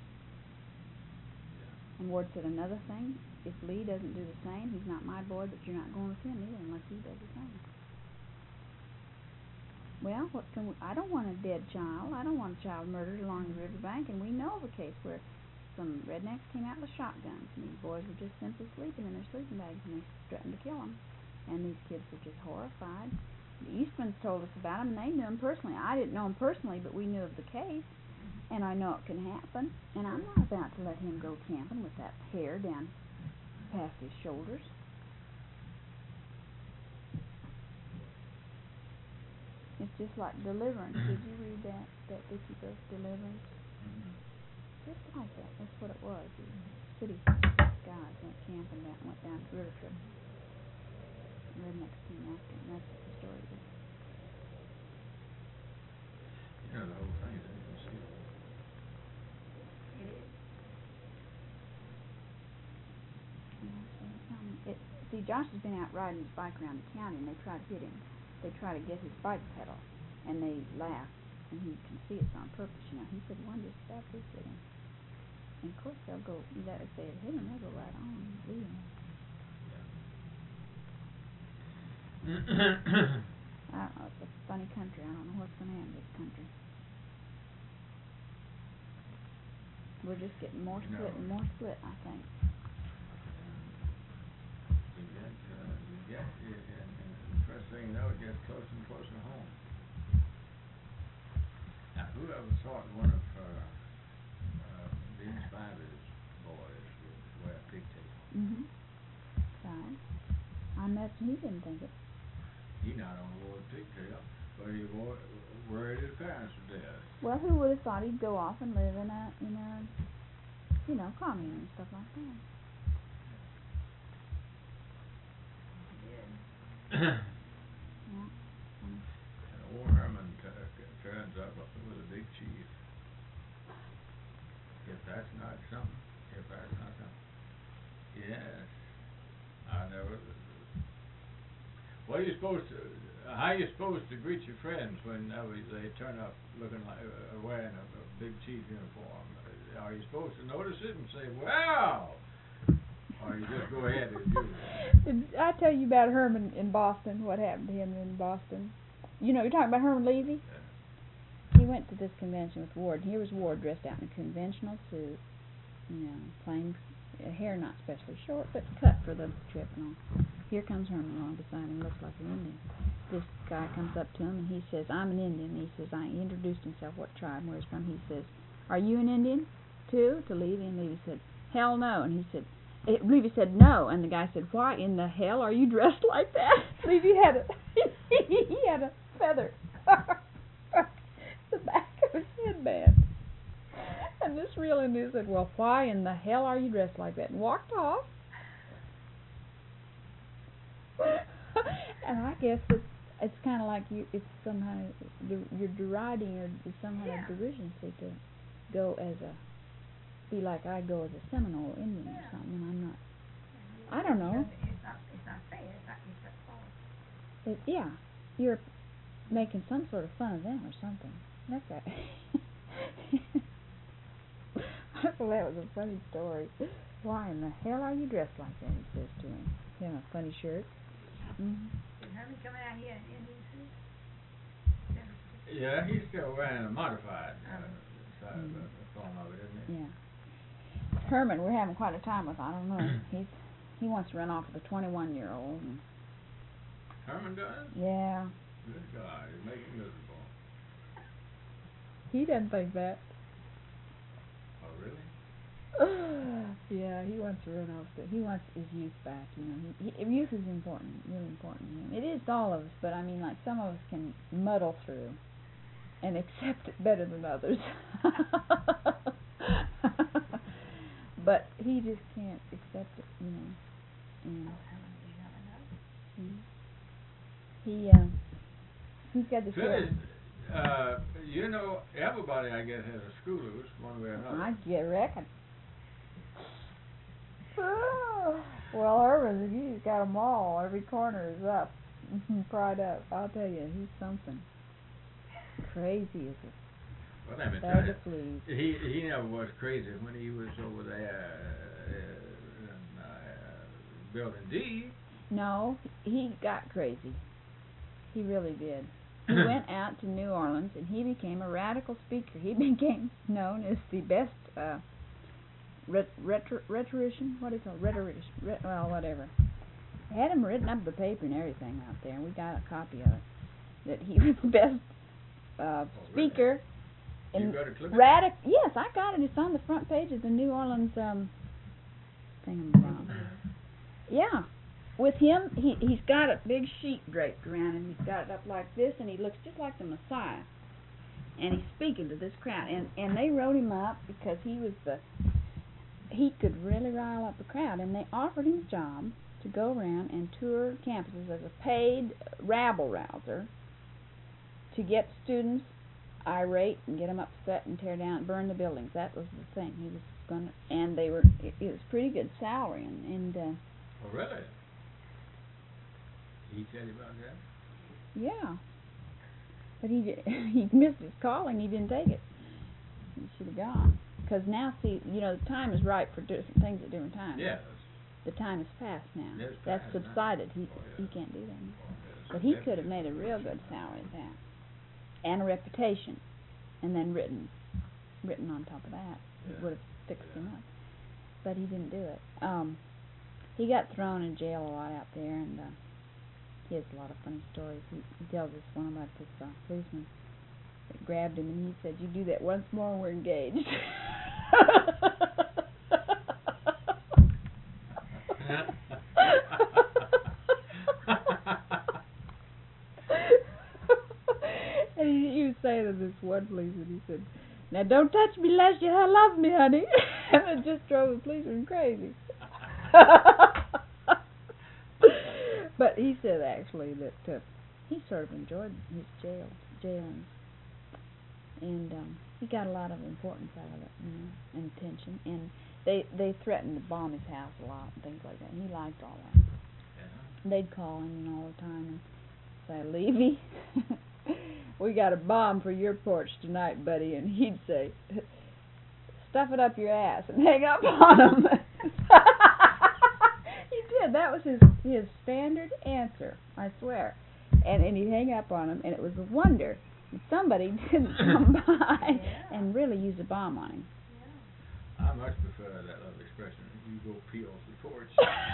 [SPEAKER 2] And Ward said another thing, if Lee doesn't do the same, he's not my boy, but you're not going with him either unless he does the same. Well, what can we, I don't want a dead child. I don't want a child murdered along the riverbank, and we know of a case where some rednecks came out with shotguns, and these boys were just simply sleeping in their sleeping bags, and they threatened to kill them. And these kids were just horrified. The Eastmans told us about them, and they knew them personally. I didn't know them personally, but we knew of the case, and I know it can happen. And I'm not about to let him go camping with that hair down past his shoulders. It's just like Deliverance. Did you read that, that Dickie book, Deliverance? Just like that. That's what it was. These city guys went camping down, went down to River Trip. Rednecks came after him. That's what the story is.
[SPEAKER 4] You know, the whole thing is inconceivable.
[SPEAKER 3] It is.
[SPEAKER 2] Yeah, so, um, it, see, Josh has been out riding his bike around the county, and they tried to hit him. they try to get his bike pedal, and they laugh, and he can see it's on purpose, you know. He said one just about this at him. And of course they'll go, that if they hit him, they'll go right on and leave him. I don't know, it's a funny country. I don't know what's going to happen to this country. We're just getting more
[SPEAKER 4] No.
[SPEAKER 2] split and more split, I think.
[SPEAKER 4] You get, uh, you get, you, and, and the first thing you know, it gets closer and closer to home. Now, whoever thought one of uh, uh, Dean Spider's boys would wear pigtails?
[SPEAKER 2] Mm-hmm. Fine. I imagine he didn't think it.
[SPEAKER 4] He not only wore a pigtail, but he wore, worried his parents to death.
[SPEAKER 2] Well, who would have thought he'd go off and live in a, in a, you know, commune and stuff like that.
[SPEAKER 3] Yeah.
[SPEAKER 2] Yeah. Mm.
[SPEAKER 4] And old Herman t- uh, turns up with a big chief. If that's not something, if that's not something. Yes. I never. What are you supposed to? How are you supposed to greet your friends whenever they turn up looking like uh, wearing a, a big chief uniform? Are you supposed to notice it and say, "Well," or you just go ahead and do it?
[SPEAKER 2] Did I tell you about Herman in Boston? What happened to him in Boston? You know, you're talking about Herman Levy. He went to this convention with Ward. Here was Ward dressed out in a conventional suit, you know, plain uh, hair, not especially short, but cut for the trip and all. Here comes Herman along beside him, looks like an Indian. This guy comes up to him and he says, "I'm an Indian." He says, I he introduced himself, what tribe, where he's from. He says, "Are you an Indian too?" to Levy, and Levy said, "Hell no." And he said, eh, Levy said, "No." And the guy said, "Why in the hell are you dressed like that?" Levy had a he had a feather the back of his headband. And this real Indian said, "Well, why in the hell are you dressed like that?" and walked off. And I guess it's it's kind of like you, it's somehow de- you're deriding or it's somehow
[SPEAKER 3] Yeah.
[SPEAKER 2] a derision to go as a, be like I go as a Seminole Indian or
[SPEAKER 3] Yeah.
[SPEAKER 2] something, and I'm not. I don't know.
[SPEAKER 3] It's not, it's not fair, it's not, it's not false.
[SPEAKER 2] It, yeah, you're making some sort of fun of them or something. That's right. Well, that was a funny story. "Why in the hell are you dressed like that?" he says to him. You have a funny shirt. Mm-hmm.
[SPEAKER 3] Is Herman coming out here in Indian suit?
[SPEAKER 4] Yeah, he's still wearing a modified uh,
[SPEAKER 3] Um,
[SPEAKER 4] side of the, the form of it, isn't he?
[SPEAKER 2] Yeah. Herman, we're having quite a time with. I don't know. He's he wants to run off with a twenty-one-year-old. And
[SPEAKER 4] Herman does?
[SPEAKER 2] yeah.
[SPEAKER 4] Good God, he's making miserable.
[SPEAKER 2] He doesn't think that.
[SPEAKER 4] Oh, really?
[SPEAKER 2] Yeah, he wants to run off. The, he wants his youth back. You know, he, he, youth is important, really important to him. It is to all of us, but I mean, like some of us can muddle through and accept it better than others. But he just can't accept it, you know. And mm, he, uh, he's got the
[SPEAKER 4] Phyllis, uh, you know, everybody, I guess, has a screw loose one way or another.
[SPEAKER 2] I get reckon. Well, Herman, he's got them all. Every corner is up, pried up. I'll tell you, he's something. Crazy is it?
[SPEAKER 4] Well, let me tell
[SPEAKER 2] Bag
[SPEAKER 4] you,
[SPEAKER 2] of fleas.
[SPEAKER 4] he he never was crazy when he was over there uh, in uh, Building D.
[SPEAKER 2] No, he got crazy. He really did. He went out to New Orleans and he became a radical speaker. He became known as the best uh, ret- retro- rhetorician. What is it called? Rhetorician. Ret- well, whatever. Had him written up in the paper and everything out there. We got a copy of it. That he was the best uh,
[SPEAKER 4] Oh,
[SPEAKER 2] speaker.
[SPEAKER 4] You
[SPEAKER 2] And
[SPEAKER 4] got a clip?
[SPEAKER 2] radic. Yes, I got it. It's on the front page of the New Orleans um, thingamabob. Yeah. With him, he, he's got a big sheet draped around him. He's got it up like this, and he looks just like the Messiah. And he's speaking to this crowd. And, and they wrote him up because he was the, he could really rile up a crowd. And they offered him a job to go around and tour campuses as a paid rabble-rouser to get students irate and get them upset and tear down, burn the buildings. That was the thing. He was going to, and they were, it, it was pretty good salary. And, and uh,
[SPEAKER 4] Oh, really? He tell you about that?
[SPEAKER 2] Yeah. But he di- he missed his calling. He didn't take it. He should have gone. Because now, see, you know, the time is right for different things at different times.
[SPEAKER 4] Yes.
[SPEAKER 2] The time is past now.
[SPEAKER 4] Yes,
[SPEAKER 2] That's
[SPEAKER 4] past now.
[SPEAKER 2] subsided. He
[SPEAKER 4] Oh,
[SPEAKER 2] he
[SPEAKER 4] yes.
[SPEAKER 2] can't do that now.
[SPEAKER 4] Yes,
[SPEAKER 2] But he
[SPEAKER 4] definitely.
[SPEAKER 2] could have made a real good salary at that, and a reputation, and then written, written on top of that. It
[SPEAKER 4] Yeah.
[SPEAKER 2] would have fixed
[SPEAKER 4] Yeah.
[SPEAKER 2] him up. But he didn't do it. Um, he got thrown in jail a lot out there, and uh, he has a lot of funny stories. He, he tells us one about this uh, policeman that grabbed him, and he said, "You do that once more, and we're engaged." And he, he was saying to this one policeman, he said, "Now don't touch me unless you love me, honey." And it just drove the policeman crazy. But he said actually that uh, he sort of enjoyed his jail, jailing, and um, he got a lot of importance out of it, you know, and attention. And they they threatened to bomb his house a lot and things like that. And he liked all that.
[SPEAKER 4] Yeah.
[SPEAKER 2] They'd call him, you know, all the time and say, "Levy, we got a bomb for your porch tonight, buddy," and he'd say, "Stuff it up your ass," and hang up on him. He did. That was his his standard answer, I swear. And and he'd hang up on him, and it was a wonder that somebody didn't come by
[SPEAKER 3] Yeah.
[SPEAKER 2] and really use a bomb on him.
[SPEAKER 4] I much prefer that little expression, "you go pee off the porch."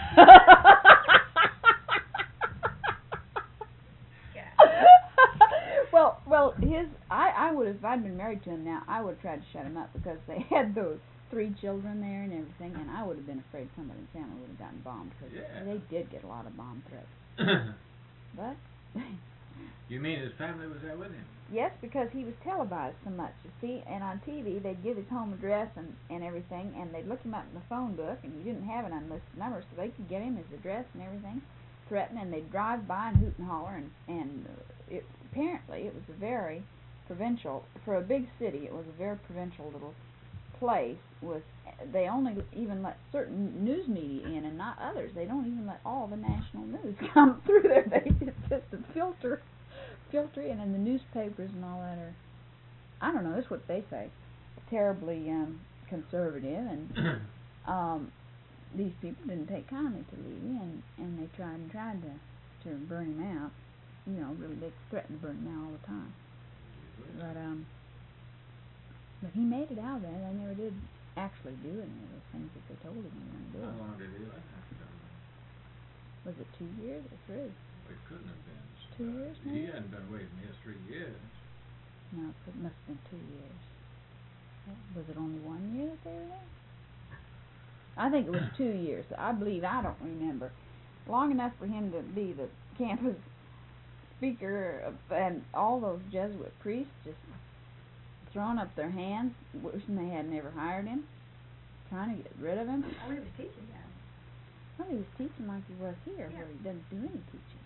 [SPEAKER 2] Well, well, his I I would have if I'd been married to him now, I would have tried to shut him up because they had those three children there and everything, and I would have been afraid somebody in the family would have gotten bombed because
[SPEAKER 4] Yeah.
[SPEAKER 2] they did get a lot of bomb threats. But
[SPEAKER 4] You mean his family was there with him?
[SPEAKER 2] yes, because he was televised so much, you see, and on T V they'd give his home address and and everything, and they'd look him up in the phone book, and he didn't have an unlisted number, so they could get him his address and everything, threaten, and they'd drive by and hoot and holler, and and uh, it apparently it was a very provincial for a big city. It was a very provincial little place with they only even let certain news media in and not others. They don't even let all the national news come through there. They it's just a filter filter in, and the newspapers and all that are, I don't know, that's what they say, terribly um conservative, and um these people didn't take kindly to Levy, and and they tried and tried to to burn him out. You know, really they threatened to burn him out all the time. But um but he made it out of there. They never did actually do any of those things that they told him they were going to do.
[SPEAKER 4] How long did he last?
[SPEAKER 2] Was it two years or three?
[SPEAKER 4] It couldn't have been.
[SPEAKER 2] Two years,
[SPEAKER 4] He
[SPEAKER 2] maybe?
[SPEAKER 4] hadn't been away from here three years.
[SPEAKER 2] No, it must have been two years. Was it only one year that they were there? I think it was two years. I believe, I don't remember. Long enough for him to be the campus speaker of, and all those Jesuit priests just throwing up their hands, wishing they had never hired him, trying to get rid of him.
[SPEAKER 3] Oh, he was teaching them.
[SPEAKER 2] Well, he was teaching like he was here,
[SPEAKER 3] Yeah.
[SPEAKER 2] where he doesn't do any teaching.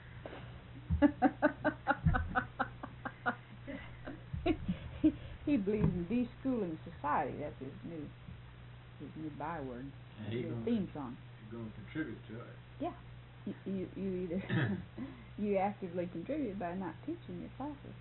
[SPEAKER 2] he, he believes in deschooling society. That's his new his new byword.
[SPEAKER 4] And he
[SPEAKER 2] His
[SPEAKER 4] gonna-
[SPEAKER 2] theme song.
[SPEAKER 4] You're going to contribute to it.
[SPEAKER 2] Yeah. You you, you either you actively contribute by not teaching your classes.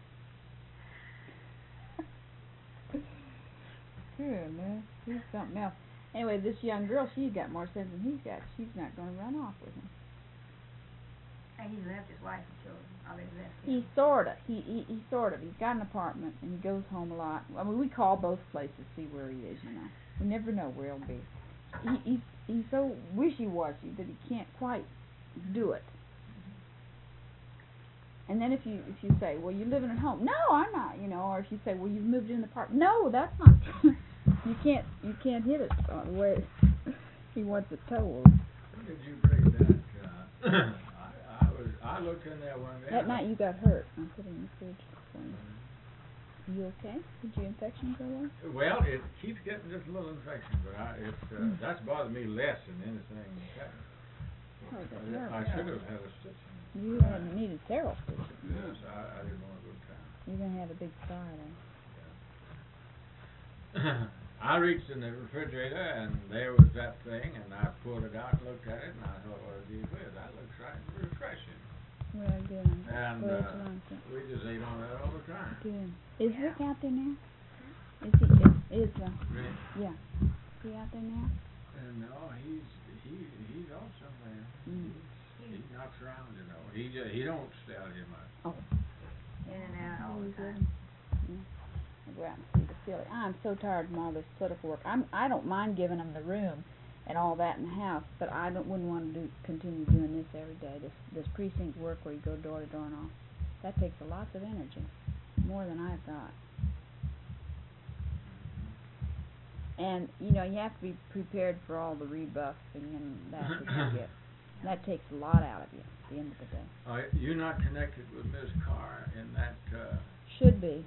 [SPEAKER 2] Good man. He's something else. Anyway, this young girl, she's got more sense than he's got. She's not going to run off with him.
[SPEAKER 3] And he left his wife and children. Oh, they left
[SPEAKER 2] He
[SPEAKER 3] him.
[SPEAKER 2] sorta, he, he he sort of. He's got an apartment and he goes home a lot. I mean, we call both places to see where he is. You know, we never know where he'll be. He he's he's so wishy-washy that he can't quite do it. And then if you if you say, well, you're living at home, no, I'm not. You know, or if you say, well, you've moved in the apartment, no, that's not. you can't you can't hit it uh, the way he wants it told.
[SPEAKER 4] When did you break that? Uh, I, I was I looked in there one day.
[SPEAKER 2] That night you got hurt. I put it in the fridge for you. Are you okay? Did your infection go away?
[SPEAKER 4] Well, it keeps getting just a little infection, but I, it uh,
[SPEAKER 2] Mm.
[SPEAKER 4] that's bothered me less than anything.
[SPEAKER 2] Oh, that's
[SPEAKER 4] I, I should have had a stitch in it.
[SPEAKER 2] You had needed several stitches.
[SPEAKER 4] Yes, I, I didn't want to go to town.
[SPEAKER 2] You're gonna have a big scar there.
[SPEAKER 4] I reached in the refrigerator and there was that thing, and I pulled it out and looked at it, and I thought, well, gee whiz, that looks right refreshing.
[SPEAKER 2] Well, good. I'm
[SPEAKER 4] And,
[SPEAKER 2] glad
[SPEAKER 4] uh,
[SPEAKER 2] you liked it.
[SPEAKER 4] we just ate on that all the time.
[SPEAKER 2] Good. Is
[SPEAKER 3] Yeah.
[SPEAKER 2] Rick out there now? Is he, is, is, uh,
[SPEAKER 4] Rick,
[SPEAKER 2] yeah. Is he out there now?
[SPEAKER 4] and no, he's, he, he's off somewhere.
[SPEAKER 2] Mm.
[SPEAKER 4] He knocks around, you know. He ju- he don't stay out here much.
[SPEAKER 2] Oh.
[SPEAKER 3] In and out all the
[SPEAKER 2] He's, uh,
[SPEAKER 3] time.
[SPEAKER 2] yeah. I'll go out and see the filly. I'm so tired from all this political work. I'm, I don't mind giving them the room and all that in the house, but I don't, wouldn't want to do, continue doing this every day. This, this precinct work where you go door to door and all. That takes a lot of energy. More than I've got. And, you know, you have to be prepared for all the rebuffing and that that you get. That takes a lot out of you at the end of the day.
[SPEAKER 4] Uh, you're not connected with Miss Carr in that, uh,
[SPEAKER 2] Should be.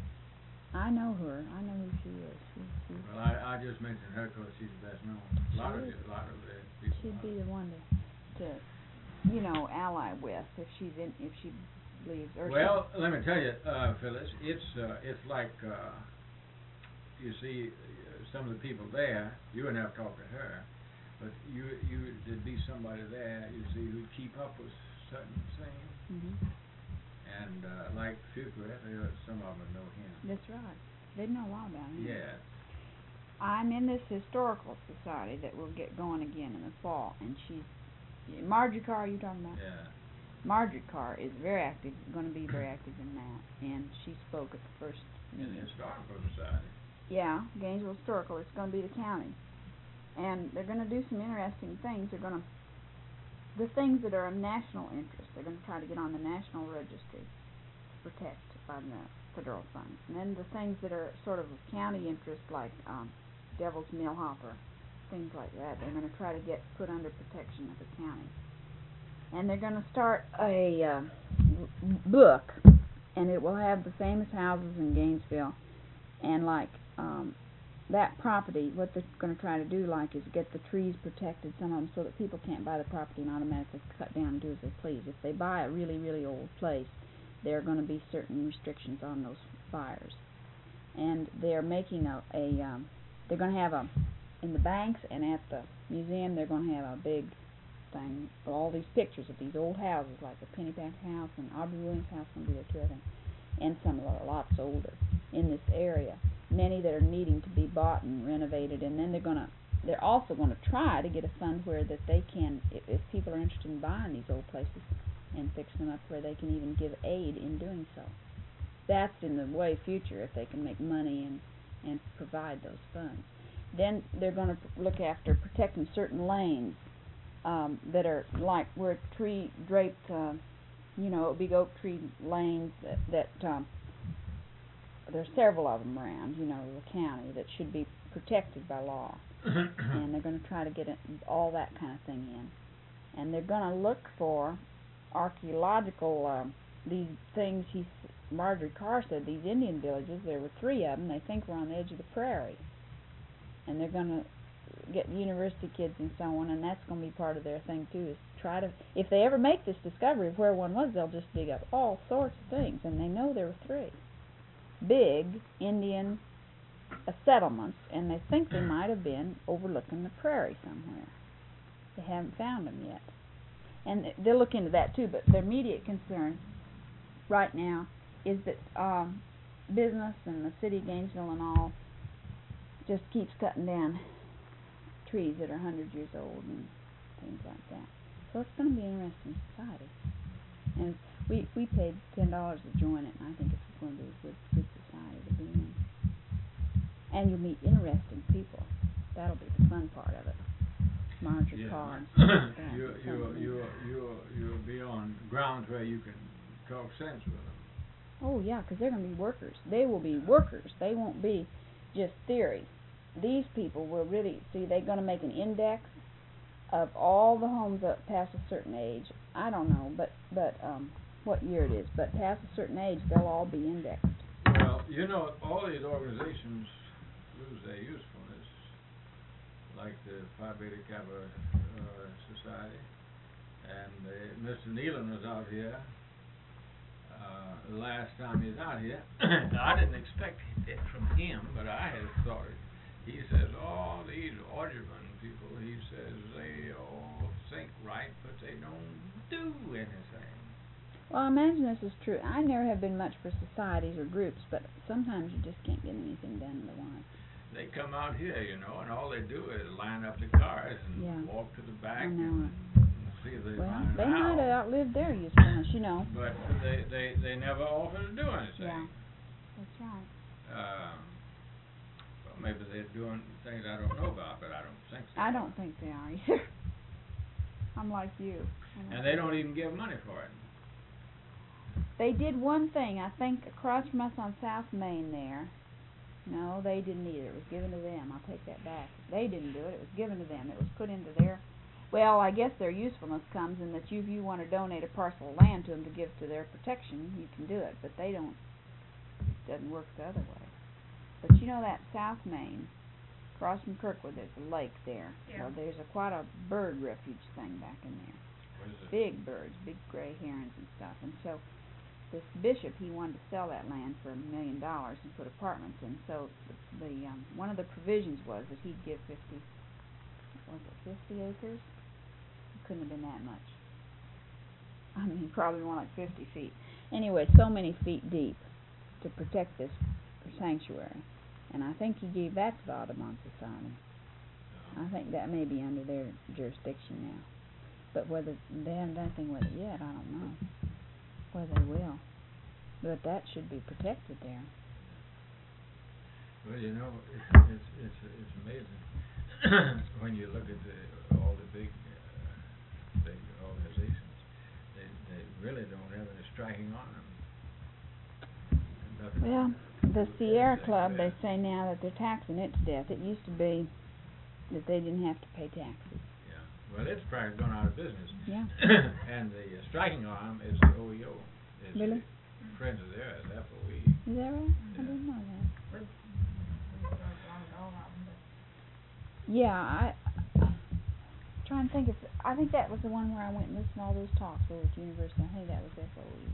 [SPEAKER 2] I know her. I know who she is. She, she,
[SPEAKER 4] well, I, I just mentioned her 'cause she's the best known. A lot of,
[SPEAKER 2] She
[SPEAKER 4] you-
[SPEAKER 2] is.
[SPEAKER 4] a lot of the people.
[SPEAKER 2] she'd
[SPEAKER 4] are-
[SPEAKER 2] be the one to, to, you know, ally with if she's in, if she believes. Or she-
[SPEAKER 4] Well, let me tell you, uh, Phyllis, it's, uh, it's like, uh, you see, uh, some of the people there, you wouldn't have to talk to her, but you, you, there'd be somebody there, you see, who'd keep up with certain things.
[SPEAKER 2] Mhm.
[SPEAKER 4] And, uh, like Fuqua, uh, some of them know him.
[SPEAKER 2] That's right. They know a lot about him.
[SPEAKER 4] Yeah.
[SPEAKER 2] I'm in this historical society that will get going again in the fall, and she's Marjorie Carr. You talking about?
[SPEAKER 4] Yeah.
[SPEAKER 2] Marjorie Carr is very active. Going to be very active in that, and she spoke at the first
[SPEAKER 4] In the
[SPEAKER 2] meeting.
[SPEAKER 4] Historical Society.
[SPEAKER 2] Yeah, Gainesville Historical. It's going to be the county, and they're going to do some interesting things. They're going to the things that are of national interest. They're going to try to get on the national registry to protect by the federal funds, and then the things that are sort of of county interest, like um, Devil's Mill Hopper, things like that. They're going to try to get put under protection of the county, and they're going to start a uh, b- book, and it will have the famous houses in Gainesville, and like um, that property. What they're going to try to do, like, is get the trees protected, some of them, so that people can't buy the property and automatically cut down and do as they please. If they buy a really, really old place, there are going to be certain restrictions on those buyers, and they're making a, a um, they're going to have a in the banks and at the museum. They're going to have a big thing with all these pictures of these old houses, like the Pennypacker House and Aubrey Williams' house will be there too, I think, and some that are lots older in this area. Many that are needing to be bought and renovated, and then they're going to they're also going to try to get a fund where that they can, if, if people are interested in buying these old places and fix them up, where they can even give aid in doing so. That's in the way future, if they can make money and and provide those funds. Then they're going to look after protecting certain lanes um, that are like where tree draped, uh, you know, big oak tree lanes that, that um, there's several of them around, you know, the county that should be protected by law. And they're going to try to get it, all that kind of thing in. And they're going to look for archaeological, um, these things, he, Marjorie Carr said, these Indian villages, there were three of them, they think were on the edge of the prairie. And they're going to get university kids and so on, and that's going to be part of their thing too, is try to, if they ever make this discovery of where one was, they'll just dig up all sorts of things, and they know there were three big Indian uh, settlements, and they think they might have been overlooking the prairie somewhere. They haven't found them yet. And they'll look into that too, but their immediate concern right now is that um, business and the city of Gainesville and all just keeps cutting down trees that are one hundred years old and things like that. So it's going to be an interesting society. And we we paid ten dollars to join it, and I think it's going to be a good, good society to be in. And you'll meet interesting people. That'll be the fun part of it. Marjorie
[SPEAKER 4] Yeah.
[SPEAKER 2] Carr and stuff like that.
[SPEAKER 4] You,
[SPEAKER 2] It's
[SPEAKER 4] you,
[SPEAKER 2] something.
[SPEAKER 4] you, you, you'll be on grounds where you can talk sense with them.
[SPEAKER 2] Oh, yeah, because they're going to be workers. They will be workers. They won't be just theory. These people will really, see, they're going to make an index of all the homes that past a certain age. I don't know, but, but um, what year it is, but past a certain age, they'll all be indexed.
[SPEAKER 4] Well, you know, all these organizations lose their usefulness, like the Phi Beta Kappa uh, Society, and uh, Mister Nealon was out here uh, the last time he was out here. I didn't expect it from him, but I had thought it. He says, all these Audubon people, he says, they all think right, but they don't do anything.
[SPEAKER 2] Well, I imagine this is true. I never have been much for societies or groups, but sometimes you just can't get anything done in the one.
[SPEAKER 4] They come out here, you know, and all they do is line up the cars and
[SPEAKER 2] Yeah.
[SPEAKER 4] walk to the back
[SPEAKER 2] I
[SPEAKER 4] and
[SPEAKER 2] know.
[SPEAKER 4] see if they
[SPEAKER 2] Well,
[SPEAKER 4] find
[SPEAKER 2] they
[SPEAKER 4] an
[SPEAKER 2] might
[SPEAKER 4] owl.
[SPEAKER 2] have outlived their usefulness, you know.
[SPEAKER 4] But they, they, they never offer to do anything.
[SPEAKER 2] Yeah. That's right.
[SPEAKER 4] Um, well, maybe they're doing things I don't know about, but I don't think so.
[SPEAKER 2] I don't think they are either. I'm like you. I don't
[SPEAKER 4] And they
[SPEAKER 2] think
[SPEAKER 4] don't even give money for it.
[SPEAKER 2] They did one thing, I think, across from us on South Main there. No, they didn't either. It was given to them. I'll take that back. They didn't do it. It was given to them. It was put into their... Well, I guess their usefulness comes in that you, if you want to donate a parcel of land to them to give to their protection, you can do it. But they don't... It doesn't work the other way. But you know that South Main, across from Kirkwood, there's a lake there.
[SPEAKER 3] Yeah.
[SPEAKER 2] Well, there's a quite a bird refuge thing back in there.
[SPEAKER 4] What is it?
[SPEAKER 2] Big birds, big gray herons and stuff. And so this bishop, he wanted to sell that land for a million dollars and put apartments in. So the, the um, one of the provisions was that he'd give fifty, was it fifty acres? It couldn't have been that much. I mean, probably more like fifty feet. Anyway, so many feet deep to protect this sanctuary. And I think he gave that to the Audubon Society. I think that may be under their jurisdiction now. But whether they haven't done anything with it yet, I don't know. Whether they will. But that should be protected there.
[SPEAKER 4] Well, you know, it's it's it's it's amazing when you look at the all the big uh, big organizations. They they really don't have any striking on them. Nothing
[SPEAKER 2] Well,
[SPEAKER 4] to
[SPEAKER 2] the
[SPEAKER 4] do with
[SPEAKER 2] Sierra
[SPEAKER 4] anything
[SPEAKER 2] Club,
[SPEAKER 4] there.
[SPEAKER 2] they say now that they're taxing it to death. It used to be that they didn't have to pay taxes.
[SPEAKER 4] Yeah. Well, it's practically gone out of business.
[SPEAKER 2] Yeah.
[SPEAKER 4] And the uh, striking arm is the O E O. Is
[SPEAKER 2] Really?
[SPEAKER 4] the Friends of theirs, F O E.
[SPEAKER 2] Is that right? I
[SPEAKER 4] Yeah.
[SPEAKER 2] didn't know that.
[SPEAKER 3] We, we broke almost all of them, but
[SPEAKER 2] Yeah, I, I trying to think if I think that was the one where I went and listened to all those talks over at the university. I think that was F O E.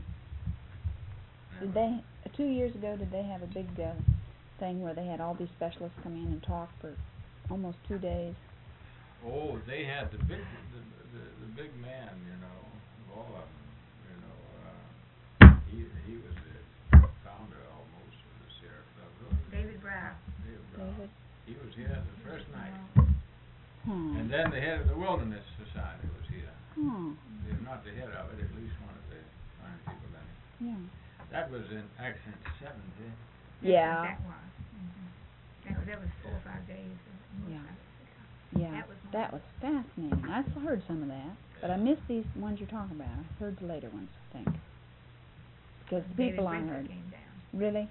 [SPEAKER 2] Did they two years ago? Did they have a big uh, thing where they had all these specialists come in and talk for almost two days?
[SPEAKER 4] Oh, they had the big, the, the, the big man, you know, of all of them, you know, uh, he, he was the founder almost of the Sierra Club.
[SPEAKER 3] David Brown.
[SPEAKER 4] David Brown.
[SPEAKER 2] David.
[SPEAKER 4] He was here the first night.
[SPEAKER 2] Hmm.
[SPEAKER 4] And then the head of the Wilderness Society was here.
[SPEAKER 2] Hmm.
[SPEAKER 4] If not the head of it, at least one of the fine people in it.
[SPEAKER 2] Yeah.
[SPEAKER 4] That was in accent seventy.
[SPEAKER 2] Yeah.
[SPEAKER 3] That was. Mm-hmm. That was, that was four or five days. of
[SPEAKER 2] Yeah.
[SPEAKER 3] moonshine.
[SPEAKER 2] Yeah.
[SPEAKER 3] That was
[SPEAKER 2] That was fascinating. I s- heard some of that, but I missed these ones you're talking about. I heard the later ones, I think. Because the
[SPEAKER 3] David
[SPEAKER 2] people I
[SPEAKER 3] Brinker
[SPEAKER 2] heard.
[SPEAKER 3] came down.
[SPEAKER 2] Really?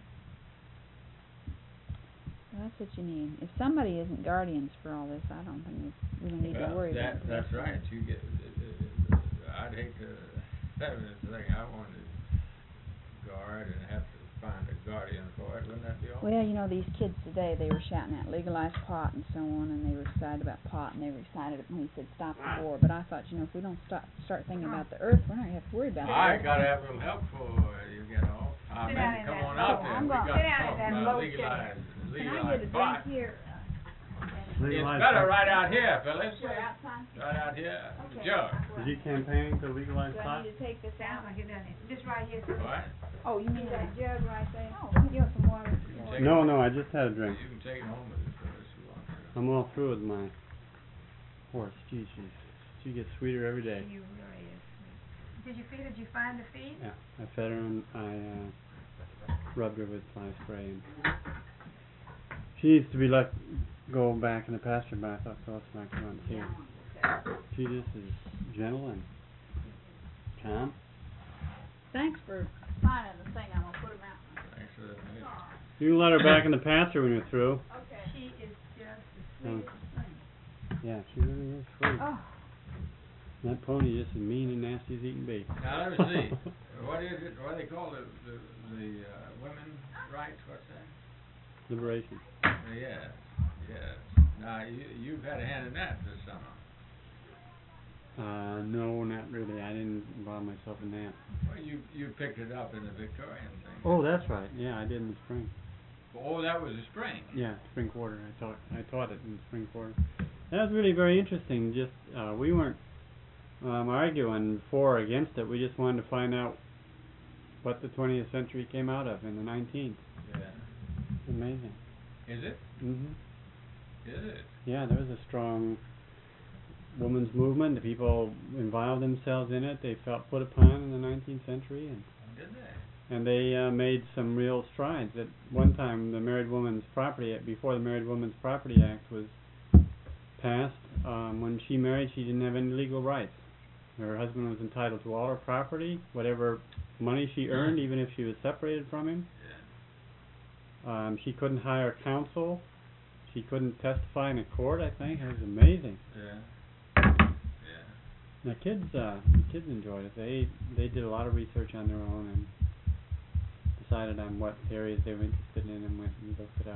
[SPEAKER 2] Well, that's what you need. If somebody isn't guardians for all this, I don't think we really need to
[SPEAKER 4] Well,
[SPEAKER 2] worry
[SPEAKER 4] that,
[SPEAKER 2] about it.
[SPEAKER 4] that's right. You get, uh, uh, I'd hate to, that was the thing, I wanted to guard and have to find a guardian for it. Wouldn't that be awful?
[SPEAKER 2] Well, you know, these kids today, they were shouting out legalize pot and so on, and they were excited about pot, and they were excited when he said stop the war. But I thought, you know, if we don't start start thinking about the earth, we're not going to have to worry about
[SPEAKER 4] I
[SPEAKER 2] it.
[SPEAKER 4] gotta have a little help for you get off. I
[SPEAKER 3] Sit
[SPEAKER 4] mean,
[SPEAKER 3] down in
[SPEAKER 4] come
[SPEAKER 3] that
[SPEAKER 4] on
[SPEAKER 3] low-
[SPEAKER 4] out there.
[SPEAKER 2] I'm
[SPEAKER 4] We
[SPEAKER 2] gonna-
[SPEAKER 4] got
[SPEAKER 3] sit
[SPEAKER 4] to
[SPEAKER 3] down in
[SPEAKER 4] talk
[SPEAKER 3] that
[SPEAKER 4] about
[SPEAKER 3] low
[SPEAKER 4] legalize,
[SPEAKER 2] Can I get
[SPEAKER 4] legalize
[SPEAKER 2] a
[SPEAKER 4] pot.
[SPEAKER 2] drink here?
[SPEAKER 4] It's better right out here, Phyllis.
[SPEAKER 2] Where, outside?
[SPEAKER 4] Right out here, in the
[SPEAKER 2] Okay.
[SPEAKER 4] jug.
[SPEAKER 5] Is he campaigning to legalize
[SPEAKER 2] Do I
[SPEAKER 5] pot?
[SPEAKER 2] need to take this
[SPEAKER 3] Sounds
[SPEAKER 2] out?
[SPEAKER 3] like it doesn't. Just right here. So
[SPEAKER 4] What?
[SPEAKER 2] Oh, you mean that jug right there? Oh, you want some water?
[SPEAKER 4] You can take
[SPEAKER 5] No,
[SPEAKER 4] it-
[SPEAKER 5] no, I just had a drink.
[SPEAKER 4] You can take it home with you, Phyllis, if you want to.
[SPEAKER 5] I'm all through with my horse. Geez, she's, she gets sweeter every day.
[SPEAKER 3] you really is sweet. Did you feed? Did you find the feed?
[SPEAKER 5] Yeah, I fed her and I uh, rubbed her with fly spray. And she needs to be let go back in the pasture, but I thought Phyllis might come out and see her. She just is gentle and calm.
[SPEAKER 2] Thanks for finding the thing. I'm going to put them out.
[SPEAKER 4] Thanks for that. news.
[SPEAKER 5] You can let her back in the pasture when you're through.
[SPEAKER 2] Okay.
[SPEAKER 3] She is just the
[SPEAKER 5] Um,
[SPEAKER 3] sweetest.
[SPEAKER 5] yeah, she really is sweet.
[SPEAKER 2] Oh.
[SPEAKER 5] That pony just as mean and nasty as he can be.
[SPEAKER 4] Now, let me see. What is it, what do they call the, the, the, uh, women rights, what's that?
[SPEAKER 5] Liberation.
[SPEAKER 4] Uh, Yes, yes. Now, you, you've had a hand in that this summer.
[SPEAKER 5] Uh, no, not really. I didn't involve myself in that.
[SPEAKER 4] Well, you, you picked it up in the Victorian thing.
[SPEAKER 5] Oh, that's right. Yeah, I did in the spring.
[SPEAKER 4] Oh, that was the spring.
[SPEAKER 5] Yeah, spring quarter. I taught I taught it in the spring quarter. That was really very interesting. Just uh, we weren't um, arguing for or against it. We just wanted to find out what the twentieth century came out of in the nineteenth.
[SPEAKER 4] Yeah.
[SPEAKER 5] It's amazing.
[SPEAKER 4] Is it?
[SPEAKER 5] Mhm.
[SPEAKER 4] Is it?
[SPEAKER 5] Yeah, there was a strong women's movement. The people involved themselves in it. They felt put upon in the nineteenth century, and
[SPEAKER 4] Did they?
[SPEAKER 5] and they uh, made some real strides. At one time, the Married Women's Property Act, before the Married Women's Property Act was passed, um, when she married, she didn't have any legal rights. Her husband was entitled to all her property, whatever money she earned, even if she was separated from him.
[SPEAKER 4] Yeah.
[SPEAKER 5] Um, she couldn't hire counsel. She couldn't testify in a court, I think. It was amazing.
[SPEAKER 4] Yeah. Yeah.
[SPEAKER 5] The kids, uh, the kids enjoyed it. They they did a lot of research on their own and decided on what areas they were interested in and went and looked it up.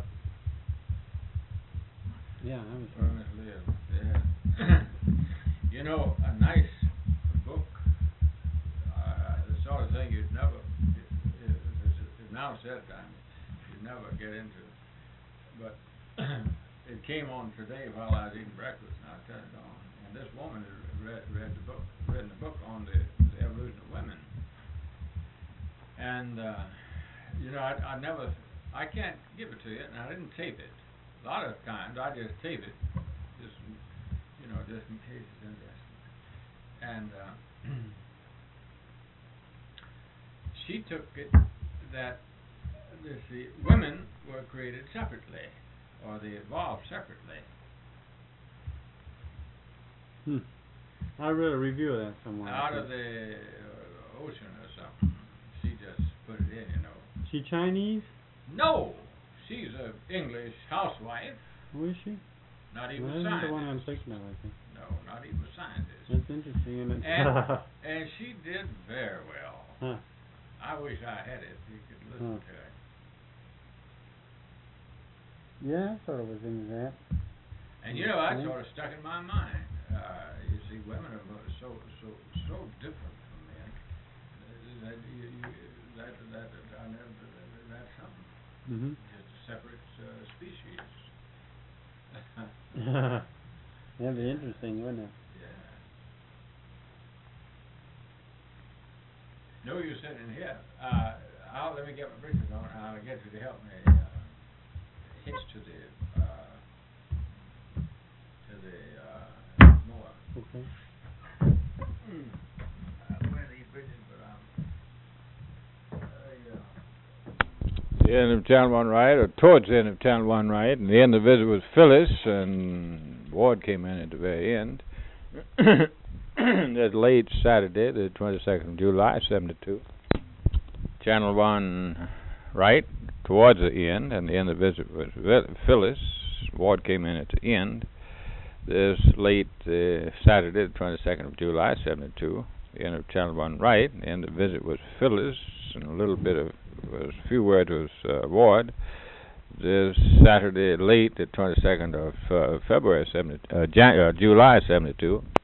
[SPEAKER 5] Yeah, that was fun.
[SPEAKER 4] Ernest Live. Yeah. You know, a nice book. Uh, the sort of thing you'd never. It, it, it's now said time. You'd never get into. But it came on today while I was eating breakfast, and I turned it on. And this woman had read, read the book, written a book on the, the evolution of women. And, uh, you know, I, I never, I can't give it to you, and I didn't tape it. A lot of times I just tape it, just, you know, just in case it's interesting. And uh, she took it that the, the women were created separately, or they evolved separately.
[SPEAKER 5] Hmm. I read a review of that somewhere.
[SPEAKER 4] Out of the uh, ocean or something. She just put it in, you know.
[SPEAKER 5] She Chinese?
[SPEAKER 4] No! She's an English housewife,
[SPEAKER 5] Who is she?
[SPEAKER 4] not even
[SPEAKER 5] Well,
[SPEAKER 4] a
[SPEAKER 5] that's
[SPEAKER 4] scientist.
[SPEAKER 5] the one I'm thinking of, I think.
[SPEAKER 4] No, not even a scientist.
[SPEAKER 5] That's interesting, isn't it?
[SPEAKER 4] And, and she did very well.
[SPEAKER 5] Huh.
[SPEAKER 4] I wish I had it. You could listen
[SPEAKER 5] Huh.
[SPEAKER 4] to it.
[SPEAKER 5] Yeah, I sort of was into that.
[SPEAKER 4] And you know, that
[SPEAKER 5] Yeah.
[SPEAKER 4] sort of stuck in my mind. Uh, you see, women are mo- so so so different from men. Uh, That you, you, that that that I never, that's something.
[SPEAKER 5] Mm-hmm.
[SPEAKER 4] Just a separate uh, species.
[SPEAKER 5] That'd be interesting, wouldn't it?
[SPEAKER 4] Yeah. No, you're sitting here. Uh, I'll let me get my britches on. and I'll get you to help me uh, hitch to the uh, to the uh, mower.
[SPEAKER 5] Okay.
[SPEAKER 4] Mm. I'm wearing these britches, but I'm. Uh, yeah.
[SPEAKER 1] The end of Channel One Riot, or towards the end of Channel One Riot, and the end of the visit was Phyllis, and Ward came in at the very end. That late Saturday, the twenty-second of July, seventy-two. Channel One Riot, towards the end, and the end of the visit was Phyllis. Ward came in at the end. This late uh, Saturday, the twenty-second of July, seventy-two. The end of Channel One Riot, the end of the visit was Phyllis, and a little bit of was a few words was uh, Ward. This Saturday late, the twenty-second of uh, February, seventy, uh, Jan- uh, July seventy-two.